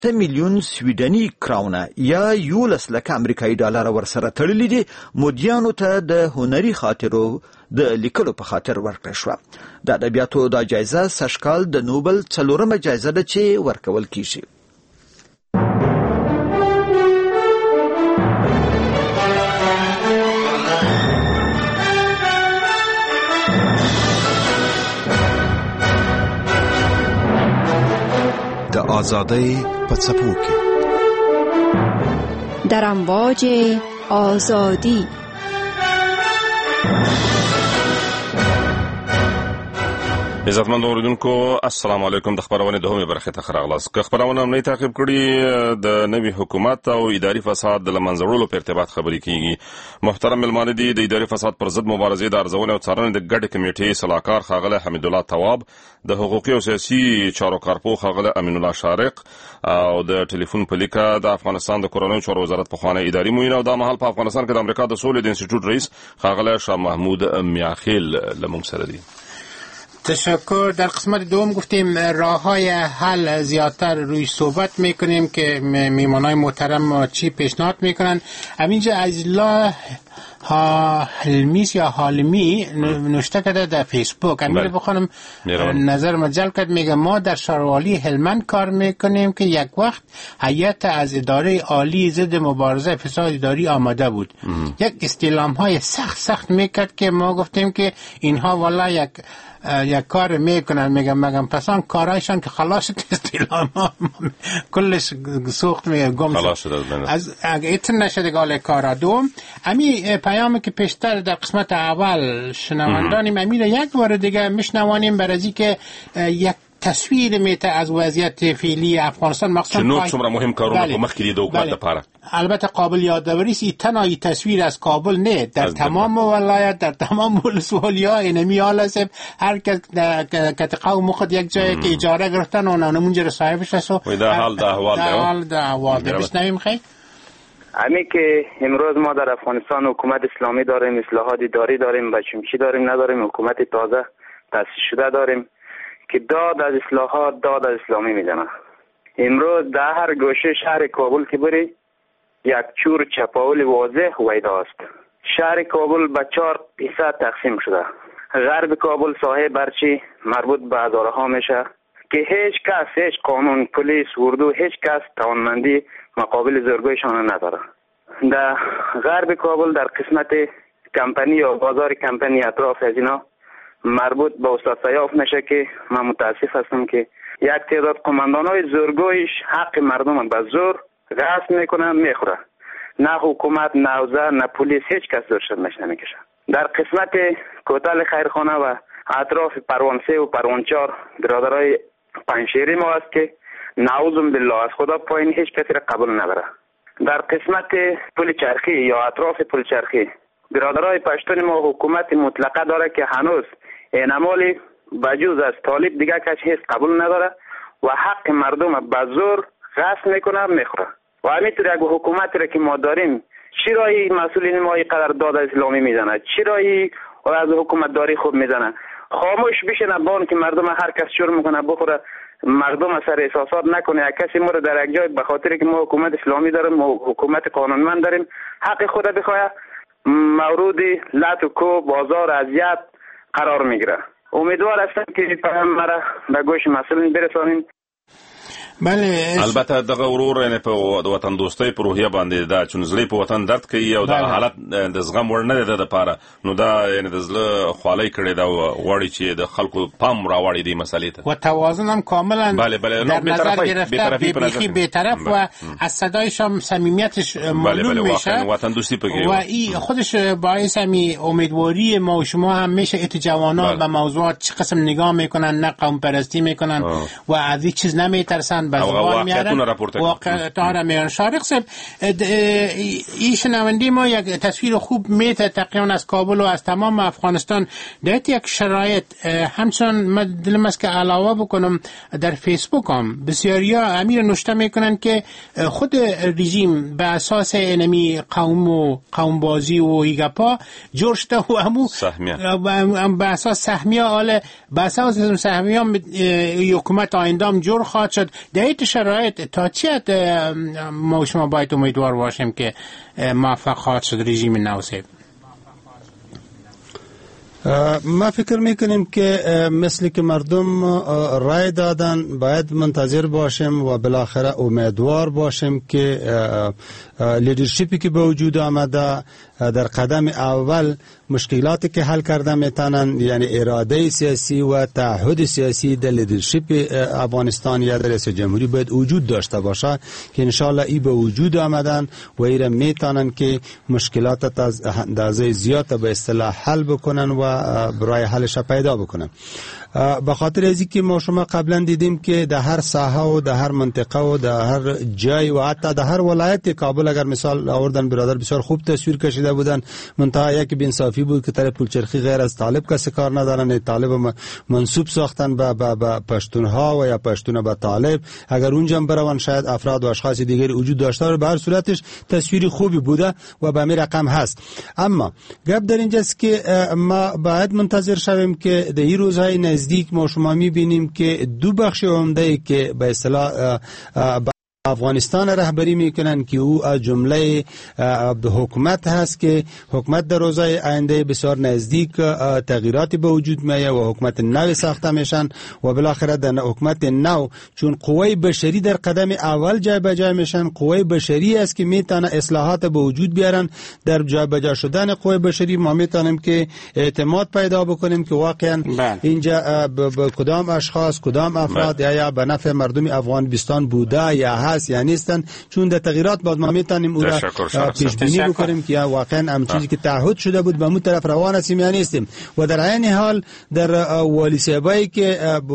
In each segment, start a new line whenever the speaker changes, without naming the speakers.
8 میلیون سویډني کراونه یا 11 لک امریکایي ډالر ورسره تړلي دي. مودیانو ته د هنري خاطرو د لیکلو په خاطر ورکړل شوه. د ادبیاتو دا جایزه سږکال د نوبل 4مه جایزه ده چې ورکول کیږي.
د آزادۍ په څپو کې
در امواج آزادی.
عزتمند اوریدونکو السلام علیکم. د خبرونې دوهمه برخه ته راغلاست. که خبرونه نه تعقیب کړي د نوي حکومت او اداري فساد د لمنځوړلو په ارتباط خبرې کیږي. محترم ملمانه دي د اداري فساد پر ضد مبارزې د ارزونې او څارنې د ګډ کمیټې صلاحکار خاغله حمید الله تواب، د حقوقي او سیاسي چارو کارپو خاغله امین الله شارق او د ټلیفون په لیکه د افغانستان د کورنیو چارو وزارت په خوانه اداري معین او د مهال په افغانستان کې د امریکا د سولې د انسټیټیوټ رئیس خاغله شاه محمود میاخیل لمونږ سره دي.
تشکر. در قسمت دوم گفتیم راه های حل زیادتر روی صحبت میکنیم که میمانای محترم چی پیشنهاد میکنن. همینجا عزیزالله حلمیس یا حالمی نوشته کرده در فیسبوک. امیر بخونم نظر مجل کرد. میگه ما در شهروالی هلمند کار میکنیم که یک وقت هیئت از اداره عالی ضد مبارزه فساد اداری آمده بود. یک استعلام های سخت میکرد که ما گفتیم که اینها والا یک کار میکنن. میگم پسان کارایشان که خلاص استعلام کلش سوخت میگه گم شد از ایتن نشده گاله کارا. دوم امی پیامی که پیشتر در قسمت اول شنوندانیم امی را یک بار دیگه میشنوانیم برای که یک تصویر میته از وضعیت فعلی افغانستان مخصوصا
نو څومره مهم کارونه په مخ کې دي د حکومت لپاره.
البته قابل یادآوری است تنهایی تصویر از کابل نه، در تمام ولایت در تمام ولسوالی‌ها اینمی حال است. هر کس که قوم خود یک جایی که اجاره گرفتن و نمونجا صاحبش است و
در حال
ده احوال بشنویم. خیر
امی که امروز ما در افغانستان حکومت اسلامی داریم، اصلاحات اداری داریم، بچمچی داریم، نداریم حکومت تازه تأسیس شده داریم که داد از اصلاحات داد از اسلامی میزنه. امروز در هر گوشه شهر کابل که بری یک چور چپاول واضح ویداست. شهر کابل به 4 حصه تقسیم شده. غرب کابل ساحه برچی مربوط به هزاره ها میشه که هیچ کس، هیچ قانون، پلیس، اردو، هیچ کس توانمندی مقابل زورگویشان نداره. در غرب کابل در قسمت کمپانی یا بازار کمپانی اطراف از اینا مربوط به استاد سیاف میشه که من متاسف هستم که یک تعداد قماندانای زورگویش حق مردم به زور غصب میکنه میخوره. نه حکومت، نه اوضاع، نه پلیس، هیچ کس زورش نمیکشه. در قسمت کوتل خیرخانه و اطراف پروانسه و پروانچار برادرای پنشیری ما است که نعوذ بالله از خدا پایین هیچ کسی را قبول نداره. در قسمت پل چرخی یا اطراف پل چرخی برادرای پشتون ما حکومت مطلقه داره که هنوز اینمالی بجوز از طالب دیگه کسی هیچ قبول نداره و حق مردم به زور غصب میکنه میخوره. و همینطور یک حکومتی را که ما داریم چرا این مسئولین ما اینقدر داد اسلامی میزنه؟ چرا این از حکومت داری خوب میزنه؟ خاموش بشینه بان که مردم هر کس شروع میکنه بخوره، مردم سر احساسات نکنه. یک کسی ما در یک جای به خاطر که ما حکومت اسلامی داریم و حکومت قانونمند داریم حق خود بخواه مورد لط و کو بازار اذیت قرار میگیره. امیدوار هستم که پیام مرا به گوش مسئولین برسانین.
بله
البته دغه ورور نه په وطن دوستۍ په روحیه باندې دا چونزلې په وطن درد کوي او دا حالت د زغم ور نه ده د پاره نو دا یعنی د زله خولای کړي دا وړي چې د خلکو پام راوړي دی مسلې ته
و توازن هم کاملا
بله
در نظر گرفته به طرف و از صدایش هم صمیمیتش معلوم میشه
وطن دوستی پکې
و این خودش باعث همی امیدواری ما و شما هم میشه ات جوانان به موضوعات چه قسم نگاه میکنن، نه قوم پرستی میکنن و از این چیز نمیترسن بزبان میارن واقعا را میارن. شارق صاحب این شنوندی ما یک تصویر خوب میته تقریبا از کابل و از تمام افغانستان در یک شرایط. همچنان من دلم است که علاوه بکنم در فیسبوک هم بسیاری ها امیر نوشته میکنن که خود رژیم به اساس انمی قوم و قوم بازی و ایگپا جور شده و همو به اساس سهمیه آله به اساس سهمیه حکومت آیندام جور خواهد شد در این شرایط تا چه حد ما شما باید امیدوار باشیم که موفق خواهد شد رژیم نو؟
ما فکر میکنیم که مثل که مردم رای دادن باید منتظر باشیم و بالاخره امیدوار باشیم که لیدرشپی که به وجود آمده در قدم اول مشکلاتی که حل کرده میتونن، یعنی اراده سیاسی و تعهد سیاسی در لیدرشپ افغانستان یا در رئیس جمهوری باید وجود داشته باشه که انشالله ای به وجود آمدن و ایره میتونن که مشکلات اندازه زیاد به اصطلاح حل بکنن و برای حلش پیدا بکنن. به خاطر ازی که ما شما قبلا دیدیم که در هر ساحه و در هر منطقه و در هر جای و حتی در هر ولایت کابل اگر مثال آوردن برادر بسیار خوب تصویر کشیده بودن، منتها یک بینصافی بود که طرف پولچرخی غیر از طالب کسی کار ندارن، طالب منسوب ساختن به پشتونها و یا پشتون به طالب. اگر اونجا بروان شاید افراد و اشخاص دیگری وجود داشته، به هر صورتش تصویری خوبی بوده و به می رقم هست. اما گپ در اینجاست که ما باید منتظر شویم که در این روزهای نزدیک ما شما می‌بینیم که دو بخش عمده که به اصطلاح افغانستان رهبری میکنن که او از جمله حکومت هست که حکومت در روزهای آینده بسیار نزدیک تغییراتی به وجود میاد و حکومت نو ساخته میشن و بالاخره در حکومت نو چون قوای بشری در قدم اول جای به جای میشن، قوای بشری است که میتونه اصلاحات به وجود بیارن. در جای به جای شدن قوای بشری ما میتونیم که اعتماد پیدا بکنیم که واقعا اینجا کدام اشخاص کدام افراد یا به نفع مردم افغانستان بوده یا هست یا نیستن، چون در تغییرات بعد ما میتونیم او را پیش بینی بکنیم که واقعا هم چیزی که تعهد شده بود به اون طرف روان هستیم یا نیستیم. و در عین حال در والی صاحبایی که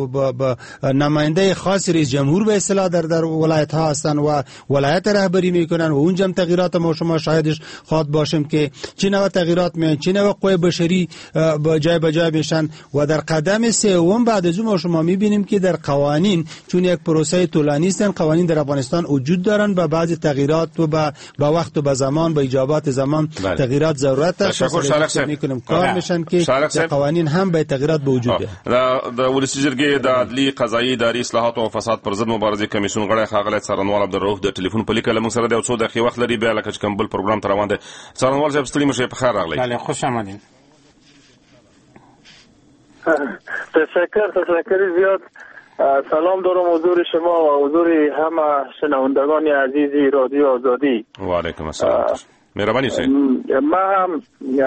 نماینده خاص رئیس جمهور به اصطلاح در ولایت ها هستن و ولایت رهبری میکنن و اونجا هم تغییرات ما شما شاهدش خواهد باشیم که چه نوع تغییرات میان، چه نوع قوای بشری جای به جای میشن. و در قدم سوم بعد از اون ما شما میبینیم که در قوانین، چون یک پروسه طولانی است، قوانین در افغانستان وجود دارن با بعضی تغییرات و با وقت و با زمان با ایجابات زمان تغییرات ضرورت است. تشکر میکنم کار میشن که در قوانین هم به تغییرات به وجود بیاد.
د ولسی جرګې د عدلی قضایي اداري اصلاحات او فساد پر ضد مبارزې کمیسیون غړی ښاغلی څارنوال عبدالرؤف د ټلیفون په لیکه له موږ سره د یو څو دقیقې وخت لري، بیا لکه چې کوم بل پروګرام ته روان دی. څارنوال صاحب ستړي مشه، په خیر راغلی.
بله خوش آمدین.
تشکر زیاد. سلام دارم حضور شما و حضور همه شنوندگان عزیزی رادیو آزادی.
و علیکم السلام. مهربانی سید.
ما هم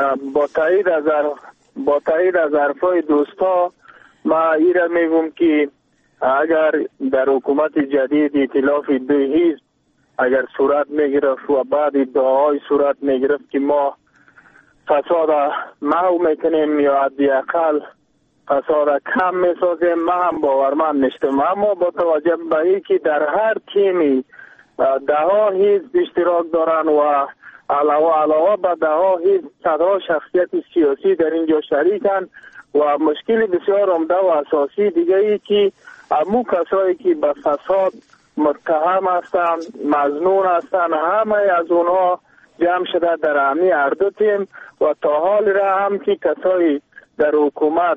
با تایید از حرفای دوستا ما ایره میگم که اگر در حکومت جدید ائتلاف دو حزب اگر صورت میگرفت و بعد ادعاهای صورت میگرفت که ما فساد محو میکنیم یا حداقل فساد کم میسازیم، ما هم باورمند نیستم. اما با توجه به اینکه در هر تیمی ده‌ها حزب اشتراک دارن و علاوه به ده‌ها حزب صدها شخصیت سیاسی در اینجا شریکن و مشکل بسیار عمده و اساسی دیگه ای که امو کسایی که به فساد متهم هستند مظنون هستند همه از اونها جمع شده در همی هر دو تیم و تا حال را هم که کسایی در حکومت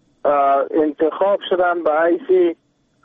انتخاب شدن به حیث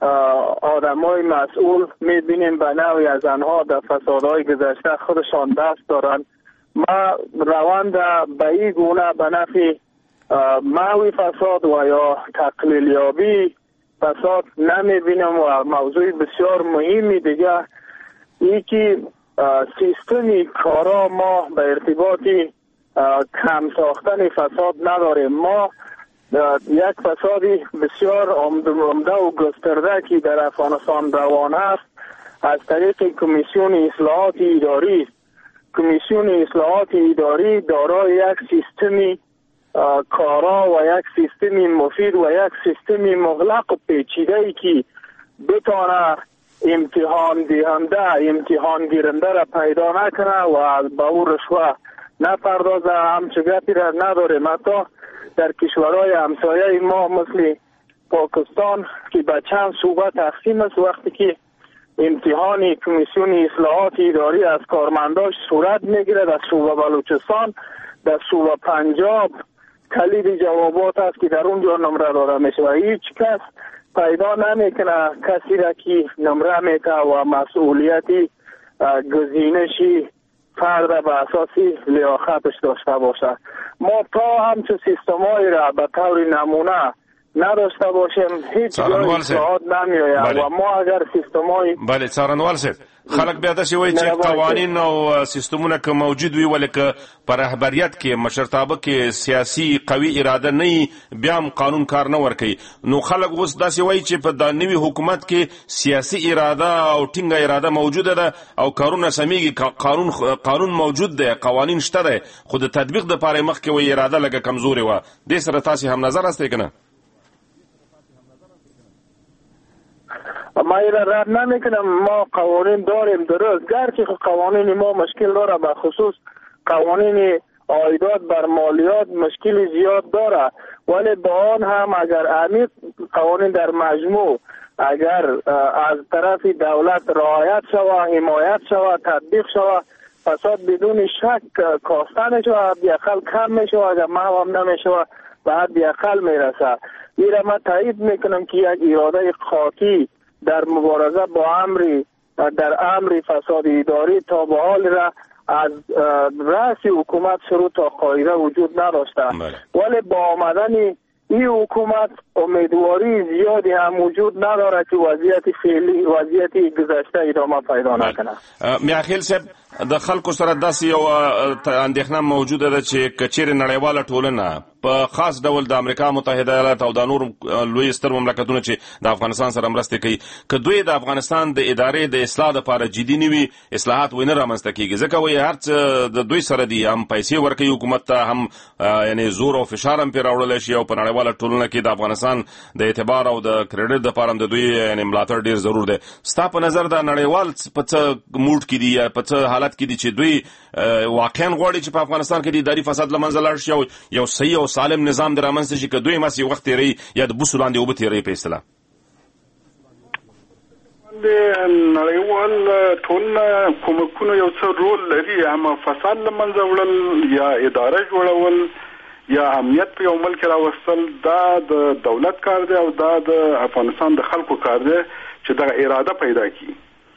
آدمای مسئول میبینیم به نوعی از آنها در فسادهای گذشته خودشان دست دارن. ما روند به این گونه به نفع محو فساد و یا تقلیل یابی فساد نمیبینم. و موضوع بسیار مهمی دیگه ای که سیستمی کارا ما به ارتباطی کم ساختن فساد نداریم. ما یک فسادی بسیار عمده و گسترده که در افغانستان روان است از طریق کمیسیون اصلاحات اداری. کمیسیون اصلاحات اداری دارای یک سیستمی کارا و یک سیستمی مفید و یک سیستمی مغلق و پیچیده ای که بتانه امتحان دهنده امتحان گیرنده را پیدا نکنه و به او رشوه نپردازه. همچه گپی را نداریم. حتی در کشورهای همسایه ما مثل پاکستان که به چند صوبه تقسیم است، وقتی که امتحان کمیسیون اصلاحات اداری از کارمنداش صورت میگیره در صوبه بلوچستان، در صوبه پنجاب کلید جوابات است که در اونجا نمره داده میشه و هیچ کس پیدا نمیکنه کسی را که نمره میته و مسئولیتی گزینشی فرد به اساسی لیاقتش داشته باشه. ما تا همچون سیستمایی را به طور نمونه نداشته باشیم هیچ جای اصلاحات نمیآید و ما اگر سیستمای
بله څارنوال صاحب خلک بیا داسې وایي چې قوانین او سیستمونه که موجود وي ولې که په رهبریت کې مشرتابه کې سیاسي قوي اراده نه وي بیا هم قانون کار نه ورکوي نو خلک اوس داسې وایي چې په دا نوي حکومت کې سیاسي اراده او ټینګه اراده موجوده ده او کارونه سمیږي قانون موجود دی قوانین شته دی خو د تطبیق دپاره مخکې وایي اراده لږه کمزورې وه دې سره تاسې هم نظر هستئ که نه
ما ایره رد نمیکنم ما قوانین داریم درست گرچه قوانین ما مشکل داره به خصوص قوانین عایدات بر مالیات مشکل زیاد داره ولی با آن هم اگر عمیق قوانین در مجموع اگر از طرف دولت رعایت شود حمایت شود تطبیق شود فساد بدون شک کاسته میشه و حداقل کم میشه و اگر محو نمیشه به حداقل میرسه ایره من تایید میکنم که یک اراده قاطی در مبارزه با امر فساد اداری تا به حال را از رأس حکومت شروع تا قاعده وجود نداشته ولی با آمدن این حکومت امیدواری زیادی هم وجود نداره که وضعیت فعلی وضعیت گذشته ادامه پیدا نکنه.
میاخیل صاحب د خلکو سره داسې یو اندېښنه موجوده ده چې که چیرې نړیواله ټولنه په خاص ډول د امریکا متحده ایالات او د نور لوی ستر مملکتونه چې د افغانستان سره مرسته کوي که دوی د افغانستان د ادارې د اصلاح لپاره جدي نه وي اصلاحات ونه رامنځته کیږي ځکه وایي هر څه د دوی سره دي هم پیسې ورکوي حکومت ته هم یعنی زور او فشار هم پرې راوړلی شي او په نړیواله ټولنه کې د افغانستان د اعتبار او د کریډټ دپاره هم د دوی یعنی ملاتړ ډېر ضرور دی ستا په نظر د نړیوال په څه موډ کې دي یا په څه حالت کې دي چې دوی واقعا غواړي چې په افغانستان کې د اداري فساد له منځه لاړ شي او یو صحیح او سالم نظام د رامنځته شي که دوی هم هسې وخت تېروي یا د بوسو لاندې اوبه تېروي په اصطلاح
د نړیوال ټولنه کومکونه یو څه رول لري اما فساد له منځه وړل یا اداره جوړول یا امنیت په یو ملک راوستل دا د دولت کار دی او دا د افغانستان د خلکو کار دی چې دغه اراده پیدا کړي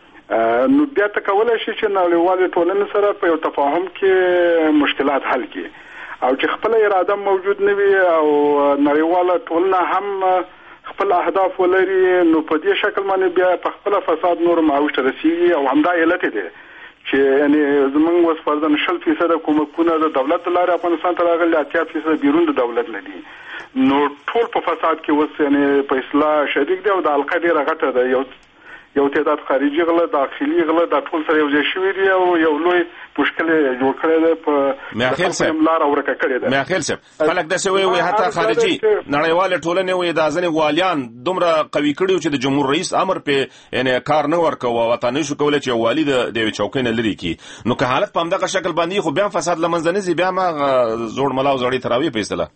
نو بیا ته کولی شي چې نړیوالې ټولنې سره په یو تفاهم کې مشکلات حل کړي او چې خپل اراده موجود نه وي او نړیواله ټولنه هم خپل اهداف ولري نو په دې شکل باندې بیا په خپل فساد نور معاوش ته رسیږي او همدا علت دی چې یعنی زمونږ اوس فرضاً 100% کومکونه د دولت لارې افغانستان ته راغلي 80% بیرون د دولت نه دي نو ټول په فساد کې اوس یعنی په اصلاح شریک دی او د حلقه ډېره غټه ده یو تعداد خارجي غله داخلي غله دا ټول سره یو ځای شوي دي او یو لوی مشکل جوړ کړی دی په لار ورکه کړې ده
میاخیل صاحب خلک داسې وایي حتی خارجي نړیوالې ټولنې وایي دا ځینې والیان دومره قوي کړي چې د جمهور رئیس امر پې یعنې کار نه ورکوه او ورته نشو کولی چې یو والي د یوې چوکۍ نه لرې کړي نو که حالت په همدغه شکل باندې خو بیا هم فساد له منځه نه ځي بیا هم زوړ ملا او زړې تراوي په اصطلاح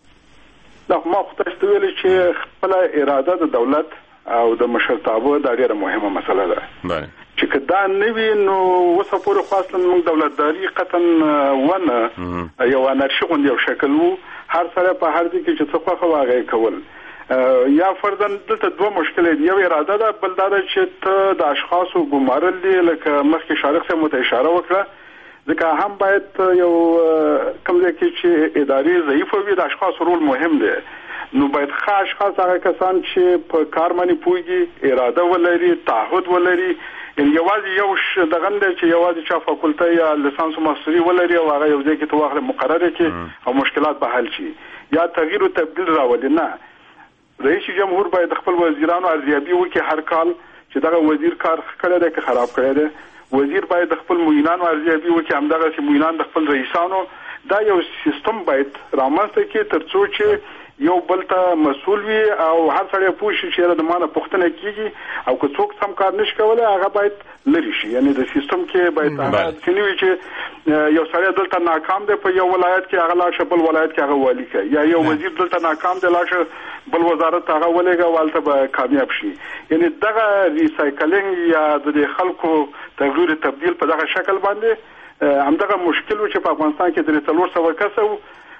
ما خو تاسو ته ویلي چې خپله اراده د دولت او د مشرتابه دا ډیره مهمه مسله ده چې که دا نه وي نو اوسه پورې خو اصلا موږ دولتداري قطعا ونه یو انارشي غوندې یو شکل وو هر سړی په هر ځای کې چې څه خوښه وه هغه یې کول یا فرضاً دلته دوه مشکلې دي یو اراده ده بل دا ده چې ته د اشخاصو ګمارل دي لکه مخکې شارق صاحب مو ته اشاره وکړه ځکه هم باید یو کوم ځای کې چې ادارې ضعیفه وي د اشخاصو رول مهم دی نو باید ښه اشخاص هغه کسان چې په کار باندې پوهېږي اراده ولري تعهد ولري یوازې یو دغه دی چې یوازې چا فاکولته یا لیسانس و ماستري ولري او هغه یو ځای کې ته واخلې مقرره کړي او مشکلات به حل شي یا تغییر و تبدیل راولي نه رئیس جمهور باید خپل وزیرانو ارزیابي وکړي هر کال چې دغه وزیر کار کړی دی که خراب کړی دی وزیر باید خپل معینانو ارزیابي وکړي همدغسې معینان د خپل رئیسانو دا یو سیستم باید رامنځته کړي تر څو چې یو بل ته مسؤل وي او هر سړی پوه شي چې د مانه پوښتنه کیږي او که څوک سم کار نشي کولی هغه باید لرې شي یعنې د سیستم کې باید هغه ځینې وي چې یو سړی دلته ناکام دی په یو ولایت کې هغه لاړ شه بل ولایت کې هغه والي کوي یا یو وزیر دلته ناکام دی لاړ شه بل وزارت ته هغه ولېږه هلته به کامیاب شي یعنې دغه ریسایکلینګ یا د خلکو تغییر تبدیل په دغه شکل باندې همدغه مشکل و چې په افغانستان کې 300 کسه و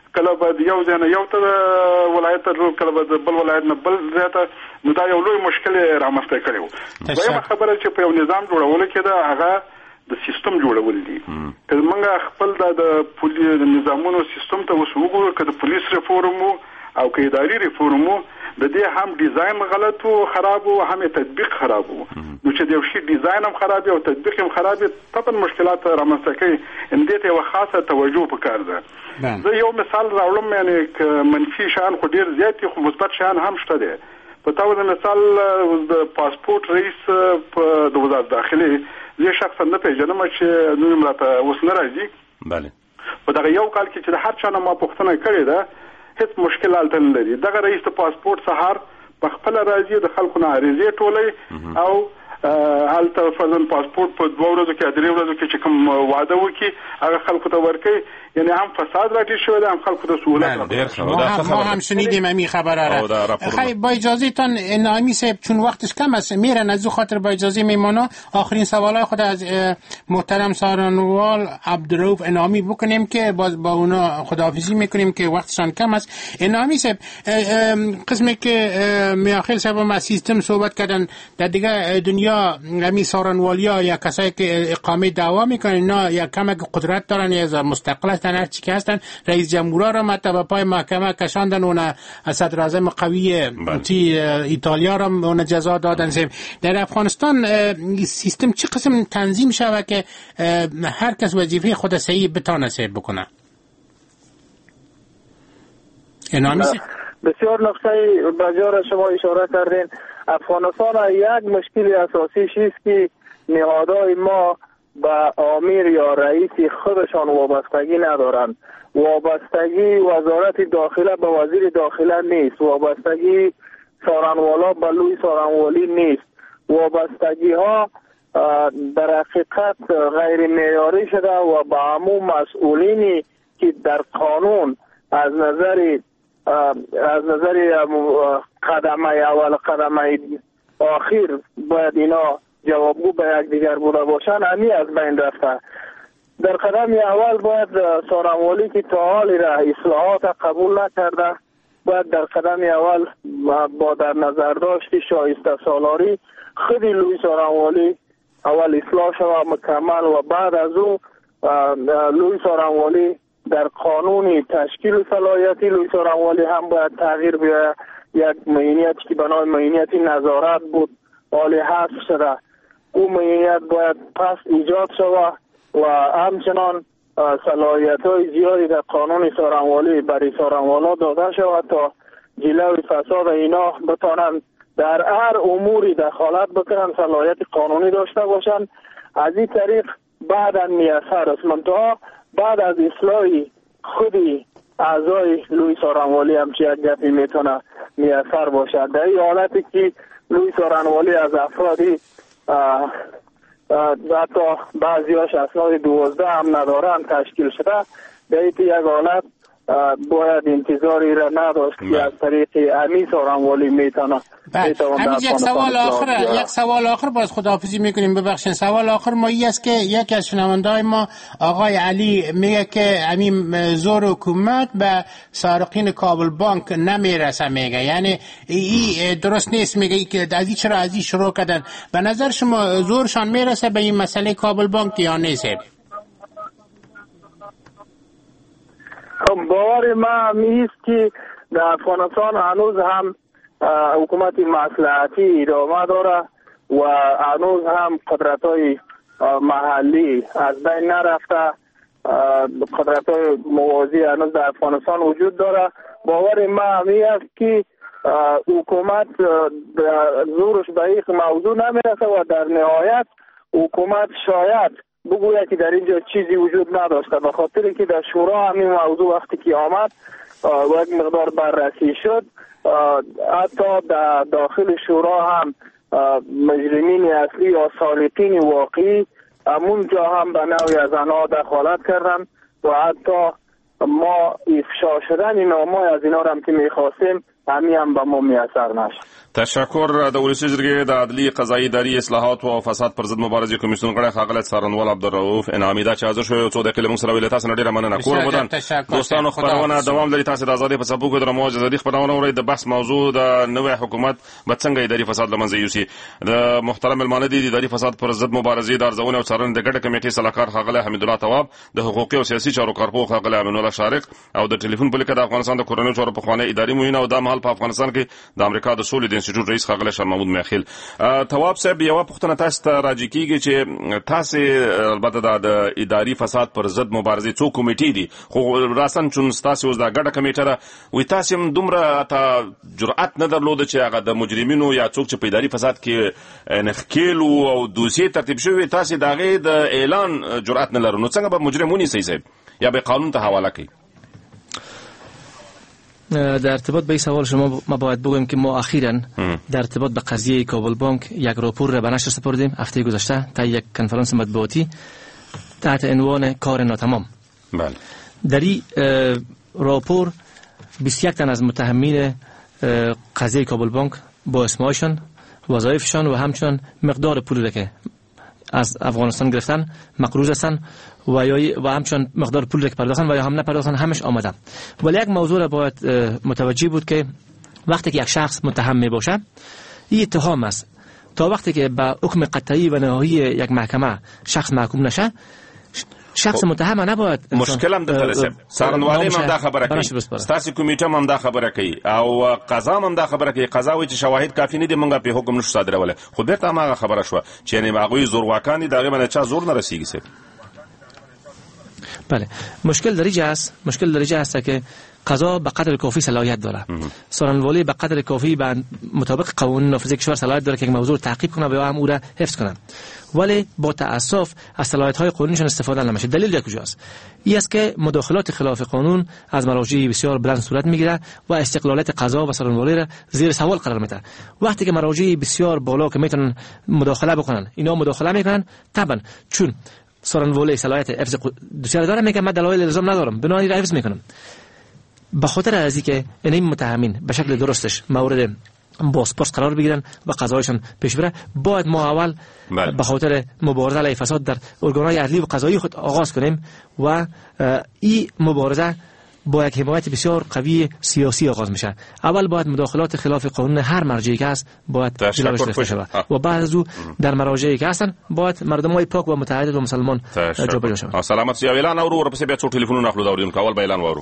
کله به یو ځای نه یو ته ولایت ته کله به بل ولایت نه بل ځای ته، نو دا یو لوی مشکل رامنځته کړی و. دویمه خبره چې په یو نظام جوړولو کې دا هغه د سیستم جوړول دي. که موږ خپل د نظامونو سیستم ته اوس وګورو، که د پولیس ریفورم او که اداري ریفورم د دې هم ډیزاین غلط او خراب او هم تطبیق خراب وو. نو چې د یو شی ډیزاین هم خراب او تطبیق هم خراب، طبعا مشکلات رامنځته کوي. ان دې ته یو خاصه توجه پکار ده. زه یو مثال راوړم، یعنی ک منفي شان خو ډیر زیات خو مثبت شان هم شته دي. په تاسو مثال د پاسپورت رئیس په د وزارت داخلي زه شخصا نه پیژنم چې نو مراته اوس نه راځي.
بله
په دغه یو کال کې چې د هر چا نه ما پوښتنه کړې ده، هیڅ مشکل حالت نه لري. دغه رئیس د پاسپورت سهار په خپل راځي د خلکو نه عریضې ټولې او هلته فرضاً پاسپورت په 2 ورځو کې 3 ورځو کې چې کوم وعده وکړي هغه خلکو ته ورکړي. یعنی هم فساد راټیټ شوی ده، هم خلکو ته سهولت.
ما هم شنیدیم همین خبره را. خیلی با اجازه تان نامی صاحب، چون وقتش کم است میرن، از خاطر با اجازه میمانا آخرین سوالای خود از محترم سارنوال عبدالرؤوف انعامی بکنیم که با اونا خداحافظی میکنیم که وقتشان کم است. انعامی صاحب، قسمی که میاخیل صاحب ما سیستم صحبت کردن، در دیگه دنیا همین سارنوالیا یا کسایی که اقامه دعوا میکنن اینا یا کمک قدرت دارن یا مستقل هستن، هر چی که هستن، رئیس جمهورا را مطلب پای محکمه کشاندن، اون صدر اعظم قوی ایتالیا را اون جزا دادن. در افغانستان سیستم چه قسم تنظیم شود که هر کس وظیفه خود صحیح بتونه صحیح بکنه؟
بسیار نقطه بسیار شما اشاره کردین. افغانستان یک مشکل اساسی است که نهادهای ما به امیر یا رئیس خودشان وابستگی ندارند. وابستگی وزارت داخله به وزیر داخله نیست، وابستگی سارنوالا به لوی سارنوالی نیست. وابستگی ها در حقیقت غیر معیاری شده و به عموم مسئولینی که در قانون از نظر قدم اول قدم آخر باید اینا جوابگو به یکدیگر بوده باشند، همی از بین رفته. در قدم اول باید سارنوالی که تا حالی را اصلاحات قبول نکرده باید در قدم اول با در نظر داشت شایسته سالاری خودی لوی سارنوالی اول اصلاح شود مکمل و بعد از او لوی سارنوالی در قانون تشکیل صلاحیتی لوی سارنوالی هم باید تغییر بیاید. یک معینیتی که بنای معینیتی نظارت بود حالی حذف شده، او معینیت باید پس ایجاد شود و همچنان صلاحیت های زیادی در قانون سارنوالی برای سارنوالا داده شود تا جلوی فساد اینا بتانند در هر اموری دخالت بکنن، صلاحیت قانونی داشته باشند. از این طریق بعدا میسر است. منتها بعد از اصلاحی خودی اعضای لوی سارنوالی هم چه یک گپی میتونه میسر باشد. در این حالتی که لوی سارنوالی از افرادی حتی بعضیاش اسناد 12 هم ندارن تشکیل شده، در این یک حالت باید انتظاری را نداشت که از طریق امی سارنوالی میتونه.
یک سوال آخر باز خداحافظی میکنیم. ببخشید سوال آخر ما این است که یکی از شنونده‌های ما آقای علی میگه که همین زور حکومت به سارقین کابل بانک نمیرسه، میگه یعنی این درست نیست، میگه که از این چرا از این شروع کردن. به نظر شما زورشان میرسه به این مسئله کابل بانک یا نیست؟
باور من است که در افغانستان هنوز هم حکومت مصلحتی ادامه داره و هنوز هم قدرت‌های محلی از بین نرفته. قدرت‌های موازی هنوز در افغانستان وجود داره. باور من است که حکومت زورش به این موضوع نمیرسه و در نهایت حکومت شاید بگوید که در اینجا چیزی وجود نداشته، به خاطر که در شورا همین موضوع وقتی که آمد و یک مقدار بررسی شد، حتی در داخل شورا هم مجرمین اصلی یا سارقین واقعی همونجا هم به نوعی از آنها دخالت کردن و حتی ما افشا شدن نامه‌های از اینا هم که میخواستیم همین هم به ما میسر نشد.
تشکر. د ولسی جرګې د عدلی قضایي اداري اصلاحات او فساد پر ضد مبارزې کمیسیون غړی ښاغلی څارنوال عبدالرؤف انعامي دا چې حاضر شوی څو دقیقې موږ سره ویلې تاسو نه ډېره مننه. کور ودان دوستانو خبرونه دوام لري. تاسو د ازادۍ په څپو کې د رموج ازادي خبرونه اورئ. د بحث موضوع د نوې حکومت به څنګه اداري فساد له منځه یوسي. د محترم ملمانه دي د اداري فساد پر ضد مبارزې د ارزونې او څارنې د ګډه کمیټې سلاکار ښاغلی حمیدالله طواب، د حقوقي او سیاسي چارو کارپوه ښاغلی امین الله شارق او د ټلیفون په لیکه د افغانستان د کورنیو چارو پخوانی اداري معین او د مهال په افغانستان کې د امریکا د سولې د انسټیټیوټ رئیس ښاغلی شاه محمود میاخیل. طواب صاحب، یو پوښتنه تاسو ته راځي کیږي چې تاسو البته د اداري فساد پر ضد مبارزې څو کمیټې دي، خو راسن چې تاسو اوس د ګډه کمیټه ده وي، تاسو هم دومره ته جرأت نه درلوده چې هغه د مجرمینو یا څوک چې په اداري فساد کې نخکیل او دوسیې ترتیب شوی تاسو دغه د اعلان جرأت نه لرو، نو څنګه به مجرم ونیسئ صاحب یا به قانون ته حواله کړئ؟
در ارتباط به این سوال شما ما باید بگویم که ما اخیراً در ارتباط به قضیه کابل بانک یک راپور را به نشر سپردیم هفته گذشته تا یک کنفرانس مطبوعاتی تحت عنوان کار ناتمام.
بله.
در این راپور 21 تن از متهمین قضیه کابل بانک با اسمایشان، وظایفشان و همچنان مقدار پولی را که از افغانستان گرفتن مقروض هستند و همچنان مقدار پول را که پرداختن و یا هم نپرداختن همش آمدن. ولی یک موضوع را باید متوجه بود که وقتی که یک شخص متهم می باشه این اتهام است تا وقتی که به حکم قطعی و نهایی یک محکمه شخص محکوم نشه شخص متهم نباید.
مشکل هم دلته رسېب څارنوالۍ هم دا خبره کوي، ستاسو کمیټه هم دا خبره کوي او قضا هم دا خبره کوي. قضا وایي چې شواهد کافي نه دي، موږ په حکم نشو صادرولی، خو بیرته هماغه خبره شوه چې یعنې هغوی زورواکان دي، د هغې باندې چا زور نه رسېږي صاحب.
بله، مشکل در اینجا است که قضا به قدر کافی صلاحیت داره. سارنوالی به قدر کافی مطابق قوانین نافذه کشور صلاحیت داره که یک موضوع تعقیب کنه و هم او را حفظ کنه، ولی با تأسف از صلاحیت‌های قانونیشون استفاده نمیشه. دلیل در کجاست؟ این است که مداخلات خلاف قانون از مراجع بسیار بلند صورت میگیره و استقلالیت قضا و سارنوالی را زیر سوال قرار میده. وقتی که مراجع بسیار بالا که میتونن مداخله بکنن اینا مداخله میکنن، طبعا چون سارنوالی صلاحیت حفظ دوسیه داره، میگه من دلایل لزوم ندارم بنابراین حفظ میکنم. به خاطر از اینکه این متهمین به شکل درستش مورد بازپرس قرار بگیرن و قضایشان پیش بره، باید ما اول به خاطر مبارزه علیه فساد در ارگان‌های عدلی و قضایی خود آغاز کنیم و این مبارزه با یک حمایت بسیار قوی سیاسی آغاز میشه. اول باید مداخلات خلاف قانون هر مرجعی که هست باید جلوش گرفته شود و بعد از او در مراجعی که هستن باید مردمای پاک و متعهد و مسلمان جابجا شوند.
سلامت یا اعلان اورو ورپسې بیا څو ټلیفونونه اخلو دا اوریدونکو. اول به اعلان وارو.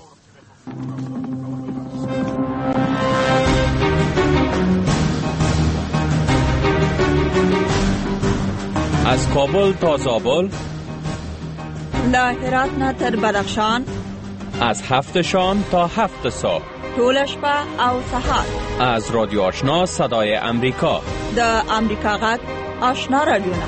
از کابل تا زابل،
له هرات نه تر بدخشان،
از 7 شام تا 7 صبح،
ټول شپه او سهار،
از رادیو آشنا صدای امریکا،
د امریکا غږ آشنا رادیوونه.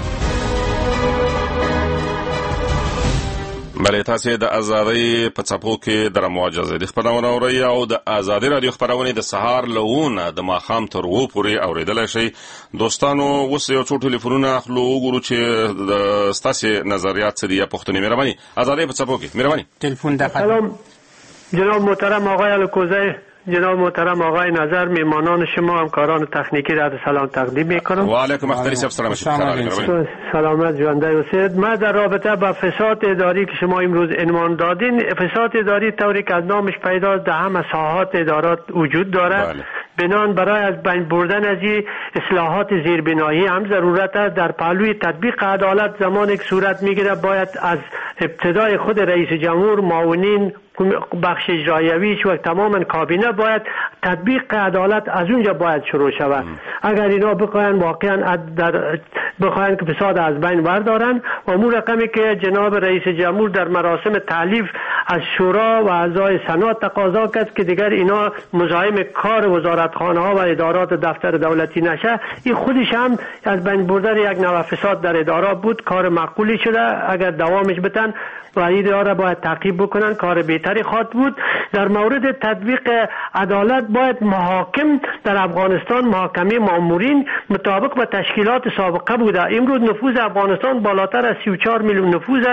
بله، تاسو د ازادۍ په څپو کې د رموج ازادي خبرونه اورئ او د ازادي رادیو خبرونه د سهار له 9 د ماښام تر 2 پورې اوریدلای شئ. دوستانو اوس یو څو ټلیفونونه اخلو، وګورو چې د ستاسو نظریات څه دي یا پوښتنې. مهرباني ازادۍ په څپو کې. مهرباني
تلفن د
سلام جناب محترم آقای الکوزی، جناب محترم آقای نظر، میمانان شما، همکاران تکنیکی را سلام تقدیم میکنم.
و علیکم السلام.
سلامت جوانده باشید. من در رابطه با فساد اداری که شما امروز عنوان دادین، فساد اداری طوری که از نامش پیداست در همه ساحات ادارات وجود داره. بنان برای از بین بردن از این اصلاحات زیربنایی هم ضرورت است. در پهلوی تطبیق عدالت زمانی که صورت میگیره باید از ابتدای خود رئیس جمهور، معاونین، بخش اجرایویش و تماما کابینه باید تطبیق عدالت از اونجا باید شروع شود. اگر اینا بخواین واقعا بخواین که فساد از بین بردارن و اون رقمی که جناب رئیس جمهور در مراسم تعلیف از شورا و اعضای سنا تقاضا کرد که دیگر اینا مزاحم کار وزارتخانه ها و ادارات دفتر دولتی نشه، این خودش هم از بین بردن یک نوع فساد در اداره بود. کار معقولی شده، اگر دوامش بتن و این اداره باید تعقیب بکنن، کار بهتری خواهد بود. در مورد تطبیق عدالت باید محاکم در افغانستان، محاکمه مامورین مطابق با تشکیلات سابقه بوده. امروز نفوذ افغانستان بالاتر از 34 میلیون نفوذ است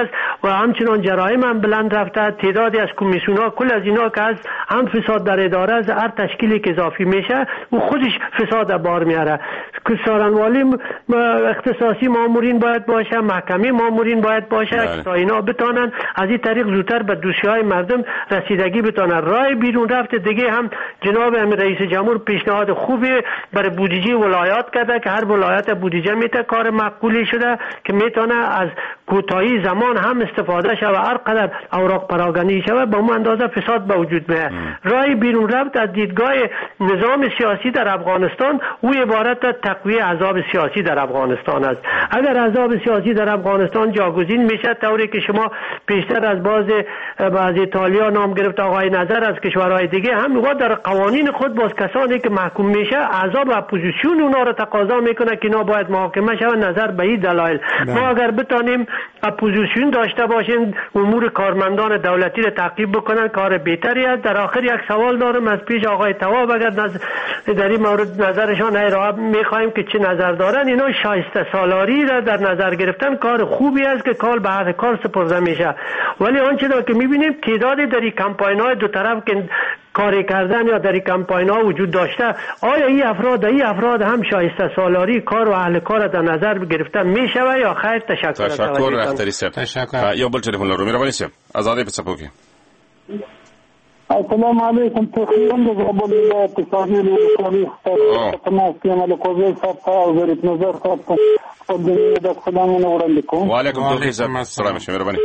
و همچنان جرایم هم بلند رفته. تعدادی از کمیسیون‌ها کل از اینا که از هم فساد در اداره از هر تشکیلی که اضافی میشه و خودش فساد بار میاره. سارنوالی اختصاصی مامورین باید باشه، محکمه مامورین باید باشه تا اینا بتانن از این طریق زودتر به دوسیه‌های مردم رسیدگی بتانن. راه بیرون رفت دیگه هم جناب رئیس جمهور پیشنهاد خوبی برای بودجه ولایات کرده که هر ولایت بودجه میته کار معقولی شده که میتونه از کوتاهی زمان هم استفاده شود، هر قدر اوراق پراگندگی شود به اون اندازه فساد به وجود میاد. راه بیرون رفت از دیدگاه نظام سیاسی در افغانستان او عبارت از تقویه احزاب سیاسی در افغانستان است. اگر احزاب سیاسی در افغانستان جاگزین میشه طوری که شما پیشتر از بعض ایتالیا نام گرفت آقای نظر از کشورهای دیگه هم در قوانین خود باز کسانی که محکوم میشه احزاب اپوزیسیون اونا رو تقاضا میکنه که اینا باید محاکمه شود نظر به این دلایل. ما اگر بتانیم اپوزیسیون داشته باشیم امور کارمندان دولتی رو تعقیب بکنن کار بهتری است. در آخر یک سوال دارم از پیش آقای تواب اگر در این مورد نظرشان ارائه میخوایم که چه نظر دارن. اینا شایسته سالاری را در نظر گرفتن کار خوبی است که کار به هر کار سپرده میشه، ولی آنچه که میبینیم تعدادی در این کمپاین‌های دو طرف که کاری کردن یا در کمپاین ها وجود داشته آیا این افراد هم شایسته سالاری کار و اهل کار در نظر گرفته می شود یا خیر؟
تشکر رهبری صاحب. یا بل تلفن لرو مهرباني صاحب آزادې په څپو کې.
السلام علیکم. تقریبا د زابل ولایت اقتصادي لوی تماس کې عمل کوي صاحب او ظریف نظر صاحب په دې د سلامونه وړاندې کوم.
وعلیکم السلام صاحب مهرباني.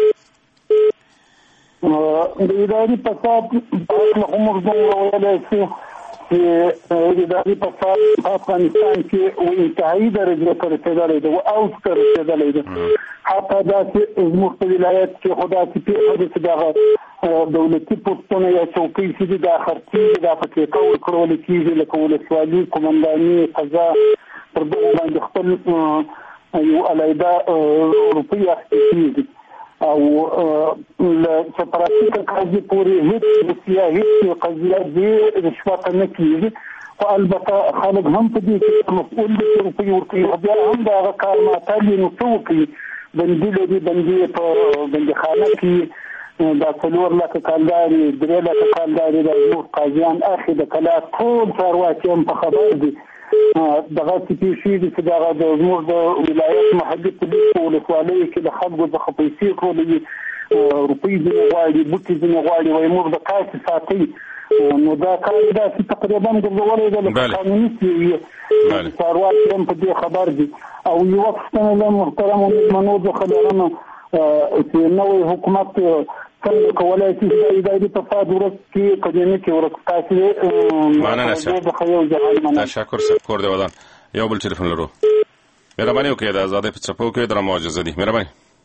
د اداري فساد په عمر دومره ویلی شي چې اداري فساد په افغانستان کې انتهایی درجه ته رسېدلی دی او اوج ته رسېدلی دی. حتی داسې زموږ په ولایت کې خو داسې پېښه ده چې دغه دولتي پوسټونه یا چوکۍ چې دي دا خرڅېږي دا په ټیکه ورکړول کېږي لکه ولسوالي قمنداني قضا پر دغو باندې خپل یو علیحده روپۍ اخیستل کېږي او له سپاراتیکه قضیې پورې هېڅ روسیه هېڅ قضیه دې رشوت نه کېږي. خو البته خلک هم په دې کې مسؤل دي چې روپۍ ورکوي او بیا هم د هغه کار ماتل وي نو څه وکړي؟ بندي لري بندي په بندیخانه کې دا 4 لکه کالداري 3 لکه کالداري د نور قاضیان اخی د کلا ټول چارواکي هم په خبر دي. دغه پیښې دي چې دغه د زموږ د ولایت محلي پولیس په ولسوالۍ کې د خلکو څخه پیسې کړولې روپۍ ځینې غواړي بوټي ځینې غواړي وایي موږ د کاسې ساتئ نو دا کار داسې تقریبا ګرځولی دی لکه قانوني چې چارواکي هم په دې خبر دي. او یوه پوښتنه له محترمو مېلمنو څخه لرمه چې نوی حکومت څنګه کولی شي چې د اداري فساد ورځ کې قدمې کې ورځ تاسې
تشکر صاحب کور دې ودان. یو بل ټلیفون لرو مهرباني وکړئ د ازادۍ په څپو کې درنه معجزه دي مهرباني.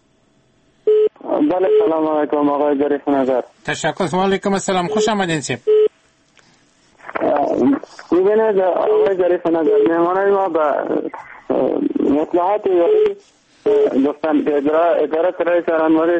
بله سلام علیکم آقای ظریف نظر.
تشکر. علیکم السلام خوش آمدین صاحب.
میبینید آقای ظریف نظر مهمانای ما به مصلحت گفتن اداره رئیس سارنواری.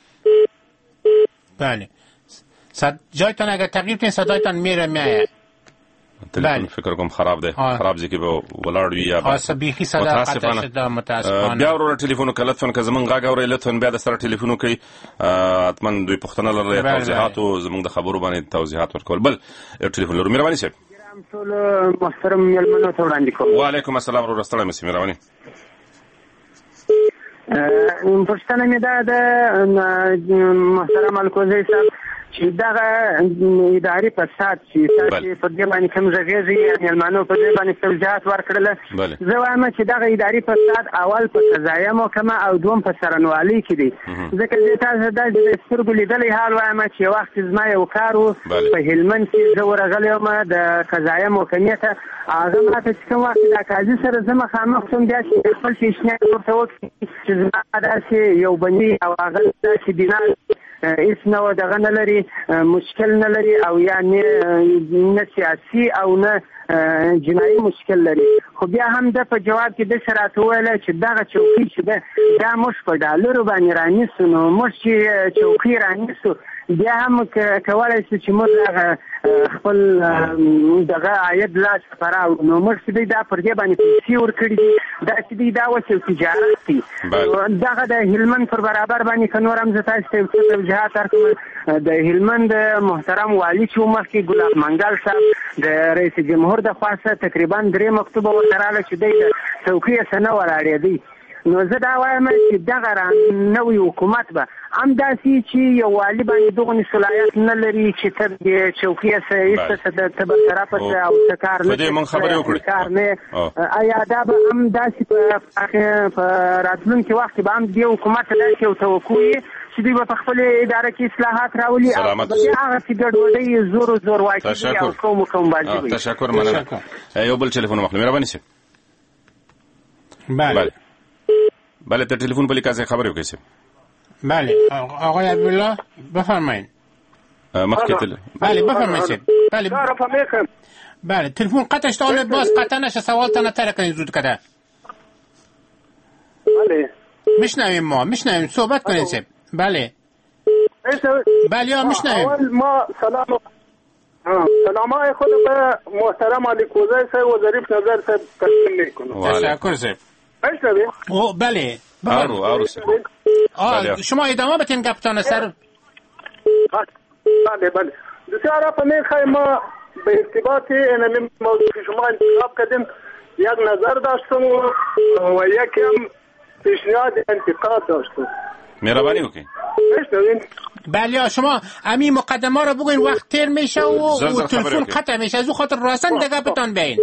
بله جایتان اگر تغییر کنید صدایتان میآید.
تلفن فکر کوم خراب دی خراب ځکه به ولاړ وي یا
بیخي صدا قطع شده متاسفانه.
بیا ورو ټلیفون کلتفن که زمونږ غږ اورئ لطفا بیا د سره ټلیفون کوي حتما دوی پوښتنه لري توضیحات او زمونږ د خبرو باندې توضیحات ورکول. بل ټلیفون لرو مهرباني صاحب.
ټول محترم مېلمنو ته وړاندې کوم.
وعلیکم السلام ورو ستړی مې سي مهرباني.
پوښتنه مې دا د محترم الکوزی صاحب چې دغه اداري فساد چې تاسې په دې باندې کوم غږیږي مېلمنو په دې باندې توضیحات ورکړله. زه وایم چې دغه اداري فساد اول په قضایه محکمه او دوم په څارنوالۍ کې دی. ځکه چې تاسو دا د سترګو لیدلی حال وایم چې یو وخت زما یو کار و په هلمند کې زه ورغلی وم د قضایه محکمې ته هغه ماته چې کوم وخت د قاضي سره زه مخامخ شوم بیا چې خپل پیشنهاد ورته وکړي چې زما داسې یو بندي او هغه داسې بنا هیڅ نوع دغه نه لري مشکل نه لري او یا نه سیاسي او نه جنایي مشکل لري. خو بیا هم د په جواب کې د شرایط ویله چې دغه چوکۍ چې ده دا موږ په ډالرو باندې رانیسو نو موږ چې چوکۍ رانیسو
بیا هم کولای شو چې موږ خپل دغه عاید لاس ته راوړو. نو موږ چې دا پر دې باندې پیسې ورکړي دي دا چې دا اوس یو تجارت دی. دغه د هلمند پر برابر باندې که نور هم زه تاسو ته څه توجیهات درکړم. د هلمند محترم والي چې مخکې ګلاب منګل صاحب د رئیس جمهور د خوا څخه تقریبا 3 مکتوبه ورته راغله چې دی د څوکۍ څخه نه ولاړېدی. نو زه دا وایم چې دغه نوی حکومت به همداسې چې یو والي باندې دغه صلاحیت نه لري چې ته د چوکۍ څخه ته به طرفه شه او څه کار نه آیا دا به همداسې په راتلونکي وخت کې به هم دې حکومت ته داسې یو توقع وي چې دوی به په خپل اداره کې اصلاحات راولي او بیا هغه چې ګډوډۍ زور واچوي او کوم بازي وي.
تشکر. مننه. یو بل ټلیفون مخلو مهرباني شي. بله تر تلفن بلی کسی خبری وکیسیم.
بله آقای عبدالله بفرمایید. بله بفرمایید. بله تلفن قطع شده باز قطع نشه سوال تا نتره کنید زود کده.
بله
میشنویم صحبت کنید سب. بله میشنویم.
اول ما سلامای خود به محترم علی کوزای صاحب و ظریف نظر صاحب تقدیم میکنم.
تشکر صاحب. بله شما ادامه بتین کپتان سر.
بله بسیار میخوایم ما به ارتباط این موضوع که شما انتخاب کردیم یک نظر داشتم و یکی هم پیشنهاد انتقاد داشتم.
مهربانی وکړئ.
بله شما امی مقدمه رو بگوین وقت تیر میشه و تلفن قطع میشه از او خاطر راسن دگه پتان بین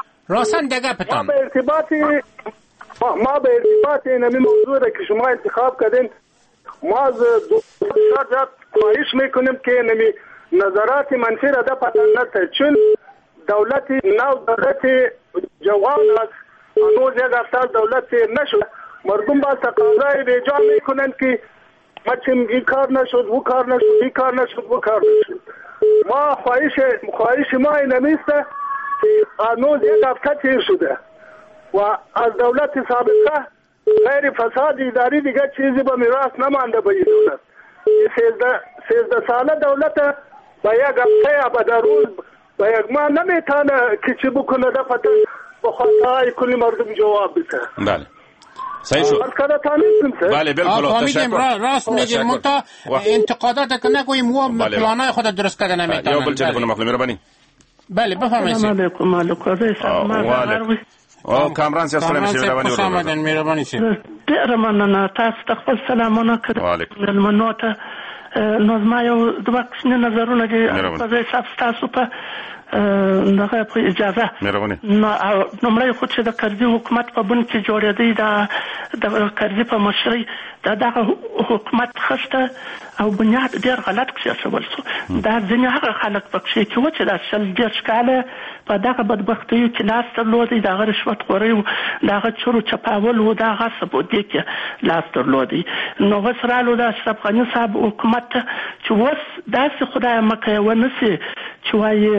ما به ارتباط این موضوع را که شما انتخاب کردین ما از دوستان خواهش میکنیم که نمی نظرات منفی را ده پتن نته چون دولت جوان است هنوز یک افتاد دولت نشد مردم با تقاضای بیجا میکنن که مچم این کار نشد و کار نشد ما خواهش ما این نمیسته که هنوز یک افتاد تیر شده و از دولت سابقه غیر فساد اداری دیگه چیزی به میراث نمانده به این دولت. 13 ساله دولت با یک هفته یا به در روز با یک ماه نمیتونه که چی بکنه دفعه به خواستهای کلی مردم جواب بده.
بله صحیح شد. بله بالکل تشکر.
راست میگیم منتها انتقادات که نگوییم و پلانای خود درست کرده نمیتونه.
یا بل تلفن مخلو مهربانی.
بله بفرمایید.
سلام علیکم
کامران سیاست
مهربانی مهربانی شي.
ډېر مننه تاسو ته خپل سلامونه کړم. ملمنو ته نو زما یو دوه کوچني نظرونه دي په ځای تاسو په دغه په اجازه نو نمړی خو چې د کرزي حکومت په بن کې جوړېدی د کرزي په مشرۍ دغه حکومت خسته او بنیاد ډېر غلط کېښول شو. دا ځینې هغه خلک پکښې چې و چې دا 40 کاله په دغه بدبختیو کې لاس درلودی دغه رشوت خوري و دغه چورو چپاول و دغه غصب و دې کې لاس درلودی. نو اوس رالو د اشرف غني صاحب حکومت چې اوس داسې خدای مکه ونسي چې وایي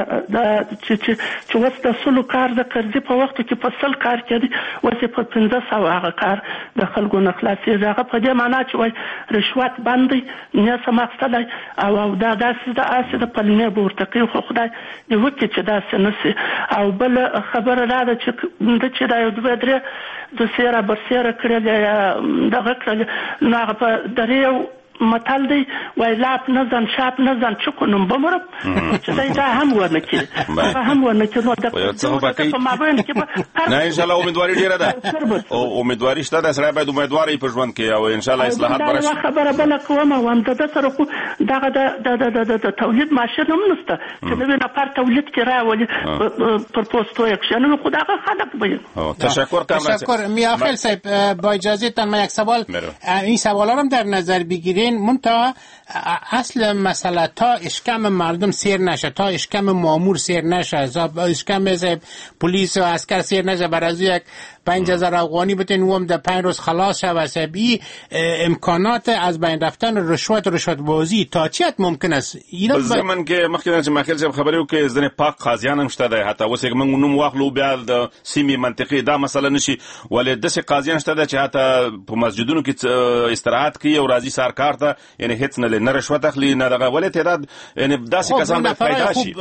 چې اوس د سلو کار د کرزي په وخت کې په 100 کار کېدی اوس په 1500 هغه کار د خلکو نه خلاصېږي. هغه په دې معنا چې وایي رشوت باندې نه سماقتلی او دا داسې د اسې د پلمې به ورته کوي خو خدای دې وکړي چې داسې نسي. او بل خبره دا ده چې دا یو 2-3 د سیره برسیره کړل یا دغه کړل نو هغه په درې متل دی وای لاپ نزن شاپ نزن چکونم بمرم چې دا هم ورنه کې هم ورنه کې نو د په مابین کې
نه ان شاء الله امیدواري ډیره ده او امیدواري شته د سره باید امیدواري په ژوند کې او ان شاء الله اصلاحات براشي.
خبره بل کومه وان د سره خو دغه د تولید ماشین هم نشته چې نو نه پر تولید کې راولي پر پوسټو اکشن خو دغه خلک به.
تشکر میاخیل صاحب با اجازه تان من یک سوال این سوالا رو در نظر بگیرین منتها اصل مسئله تا اشکم مردم سیر نشه تا اشکم مامور سیر نشه اشکم پلیس و عسکر سیر نشه بر از یک 5000 افغانی بتین وم در 5 روز خلاص شود سبی امکانات از بین رفتن رشوت بازی تا چیت ممکن است
اینا زمان که مخکې چې ماخیل صاحب خبرو کې ځنه پاک قاضیان هم شته ده حتی اوس موږ نوم واخلو بیا د سیمې منطقي دا مسله نشي ولې د سه قاضیان شته ده چې حتی په مسجدونو کې استراحت کوي او راځي سرکار ته یعنی هیڅ نه رشوت اخلي نه دغه ولې تعداد یعنی داسې کسان به پیدا شي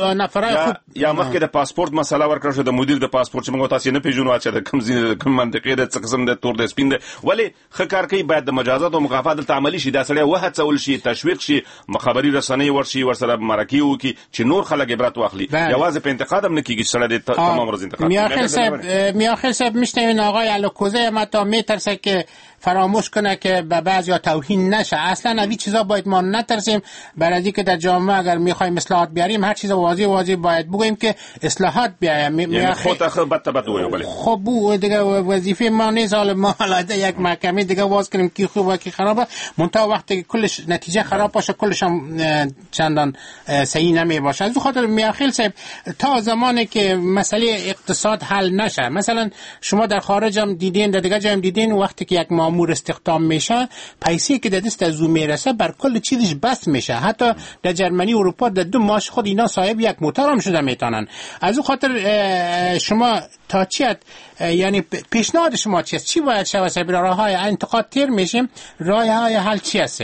یا مخکې د پاسپورت مسله ورکړه شو د مدیر د پاسپورت چې موږ تاسو نه پیژنو چې د کوم منطقې د څه قسم د تور د سپین د ولې خکار کوي باید د مجازات او مکافات د عملی شي دا سړی وهڅول شي تشویق شي مخابري رسنۍ ورشي ورسره مرکه وکي چې نور خلک عبرت واخلي یوازې په انتقاد هم نه کیږي چې سړی تمام روز انتقاد
میاخیل صاحب میشنوین آقای الکوزه ما تا میترسه که فراموش کنه که به بعضیا توهین نشه. اصلا از این چیزا باید ما نترسیم، برای اینکه در جامعه اگر میخوایم اصلاحات بیاریم هر چیز واضح باید بگوییم که اصلاحات بیایم.
یعنی خود بد بگویم.
خب بو دیگه وظیفه ما نیست حالا ما حالا یک محکمه دیگه واز کنیم کی خوبه کی خرابه، منتها وقتی کلش نتیجه خراب باشه کلش هم چندان صحیح نمی باشه. از خاطر میاخیل صاحب تا زمانی که مسئله اقتصاد حل نشه، مثلا شما در خارج هم دیدین، در دیگه جا هم دیدین، وقتی که یک مامور استخدام میشه پیسه که در دست از او میرسه بر کل چیزش بس میشه. حتی در جرمنی اروپا در 2 ماه خود اینا صاحب یک موتور هم شده میتونن. از اون خاطر شما تا چیت یعنی پیشنهاد شما چیست؟ چی باید شود؟ راه های انتقاد تیر میشیم، راه های حل چی هست؟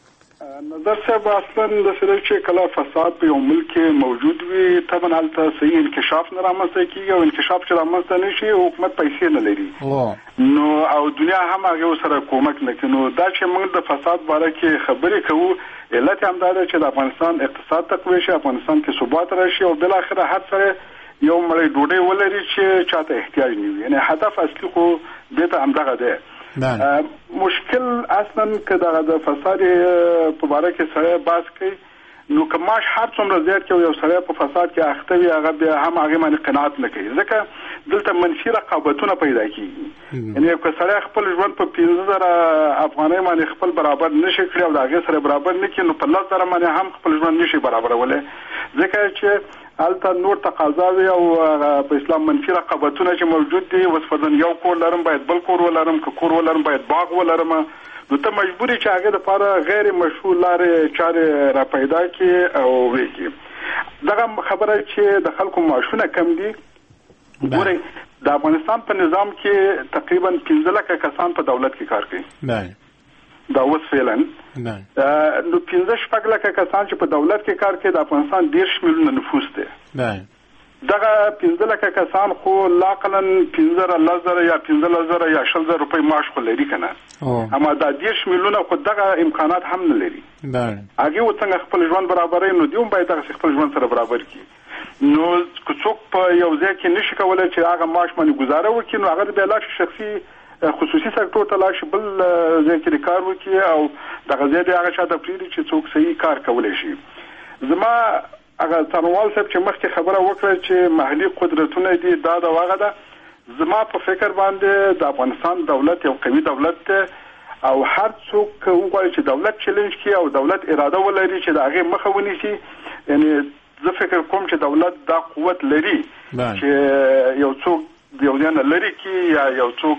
نظر صاحب اصلا د سره چې کله فساد په یو ملک موجود وي طبعا هلته صحیح انکشاف نه رامنځته کیږي او انکشاف چې رامنځته نشي حکومت پیسې نه لري نو او دنیا هم هغه سره کومک نه کوي. نو دا چې موږ د فساد باره کې خبرې کوو علت هم دا ده چې د افغانستان اقتصاد تقویه شي، افغانستان کې ثبات راشي او بل اخر هر سره یو مړی ډوډۍ ولري چې چاته احتیاج نه وي. یعنی هدف اصلي خو دې ته همدغه ده. مشکل اصلا که د فساد په باره کې سره باز کوي نو که ماش هر څومره زیات کې یو سره په فساد کې اخته وي هغه بیا هم هغه باندې قناعت نه کوي، ځکه دلته منفي رقابتونه پیدا کیږي. یعنی یو سره خپل ژوند په 15000 افغانۍ باندې خپل برابر نشي کړی او هغه سره برابر نه کړي نو په 10000 باندې هم خپل ژوند نشي برابرولای، ځکه چې البته نور تقاضاوي او په اسلام منفي رقابتونه چې موجود دي. وسفدن یو کور لرم باید بل کور ولرم، که کور ولرم باید باغ ولرم، نو ته مجبورې چې هغه لپاره غیر مشروع لارې چارې را پیدا کړي او وکړي. دغه خبره چې د خلکو معاشونه کم دي، ګورئ د افغانستان په نظام کې تقریبا 15 لک کسان په دولت کې کار کوي. دا اوس فعلا نو 15 لک کسان چې په دولت کې کار کوي د افغانستان 10 میلیونه نفوس دی. دغه 15 لک کسان خو لاقلا 15000 یا 15000 یا 10000 روپۍ معاش خو لري کنه، اما دا 10 میلیونه خو دغه امکانات هم نه لري. هغه وڅنګه خپل ژوند برابرې نو دیوم باید خپل ژوند سره برابر کړي. نو څوک په یو ځای کې نشي کولای چې هغه معاش باندې گزاره وکړي، نو هغه به لا شخصي خصوصي سکتور ته لاړ شي، بل ځای کې کار وکړي او دغه ځای د هغه چاته پریږدي چې څوک صحیح کار کولی شي. زما هغه څنوال صاحب چې مخکې خبره وکړه چې محلي قدرتونه دي دا د واغه ده، زما په فکر باندې د افغانستان دولت یو قوي دولت دی او هر څوک وغواړي چې دولت چیلنج کړي او دولت اراده ولري چې د هغې مخه ونیسي. یعنی زه فکر کوم چې دولت دا قوت لري چې یو څوک یو ځای نه لري کړي یا یو څوک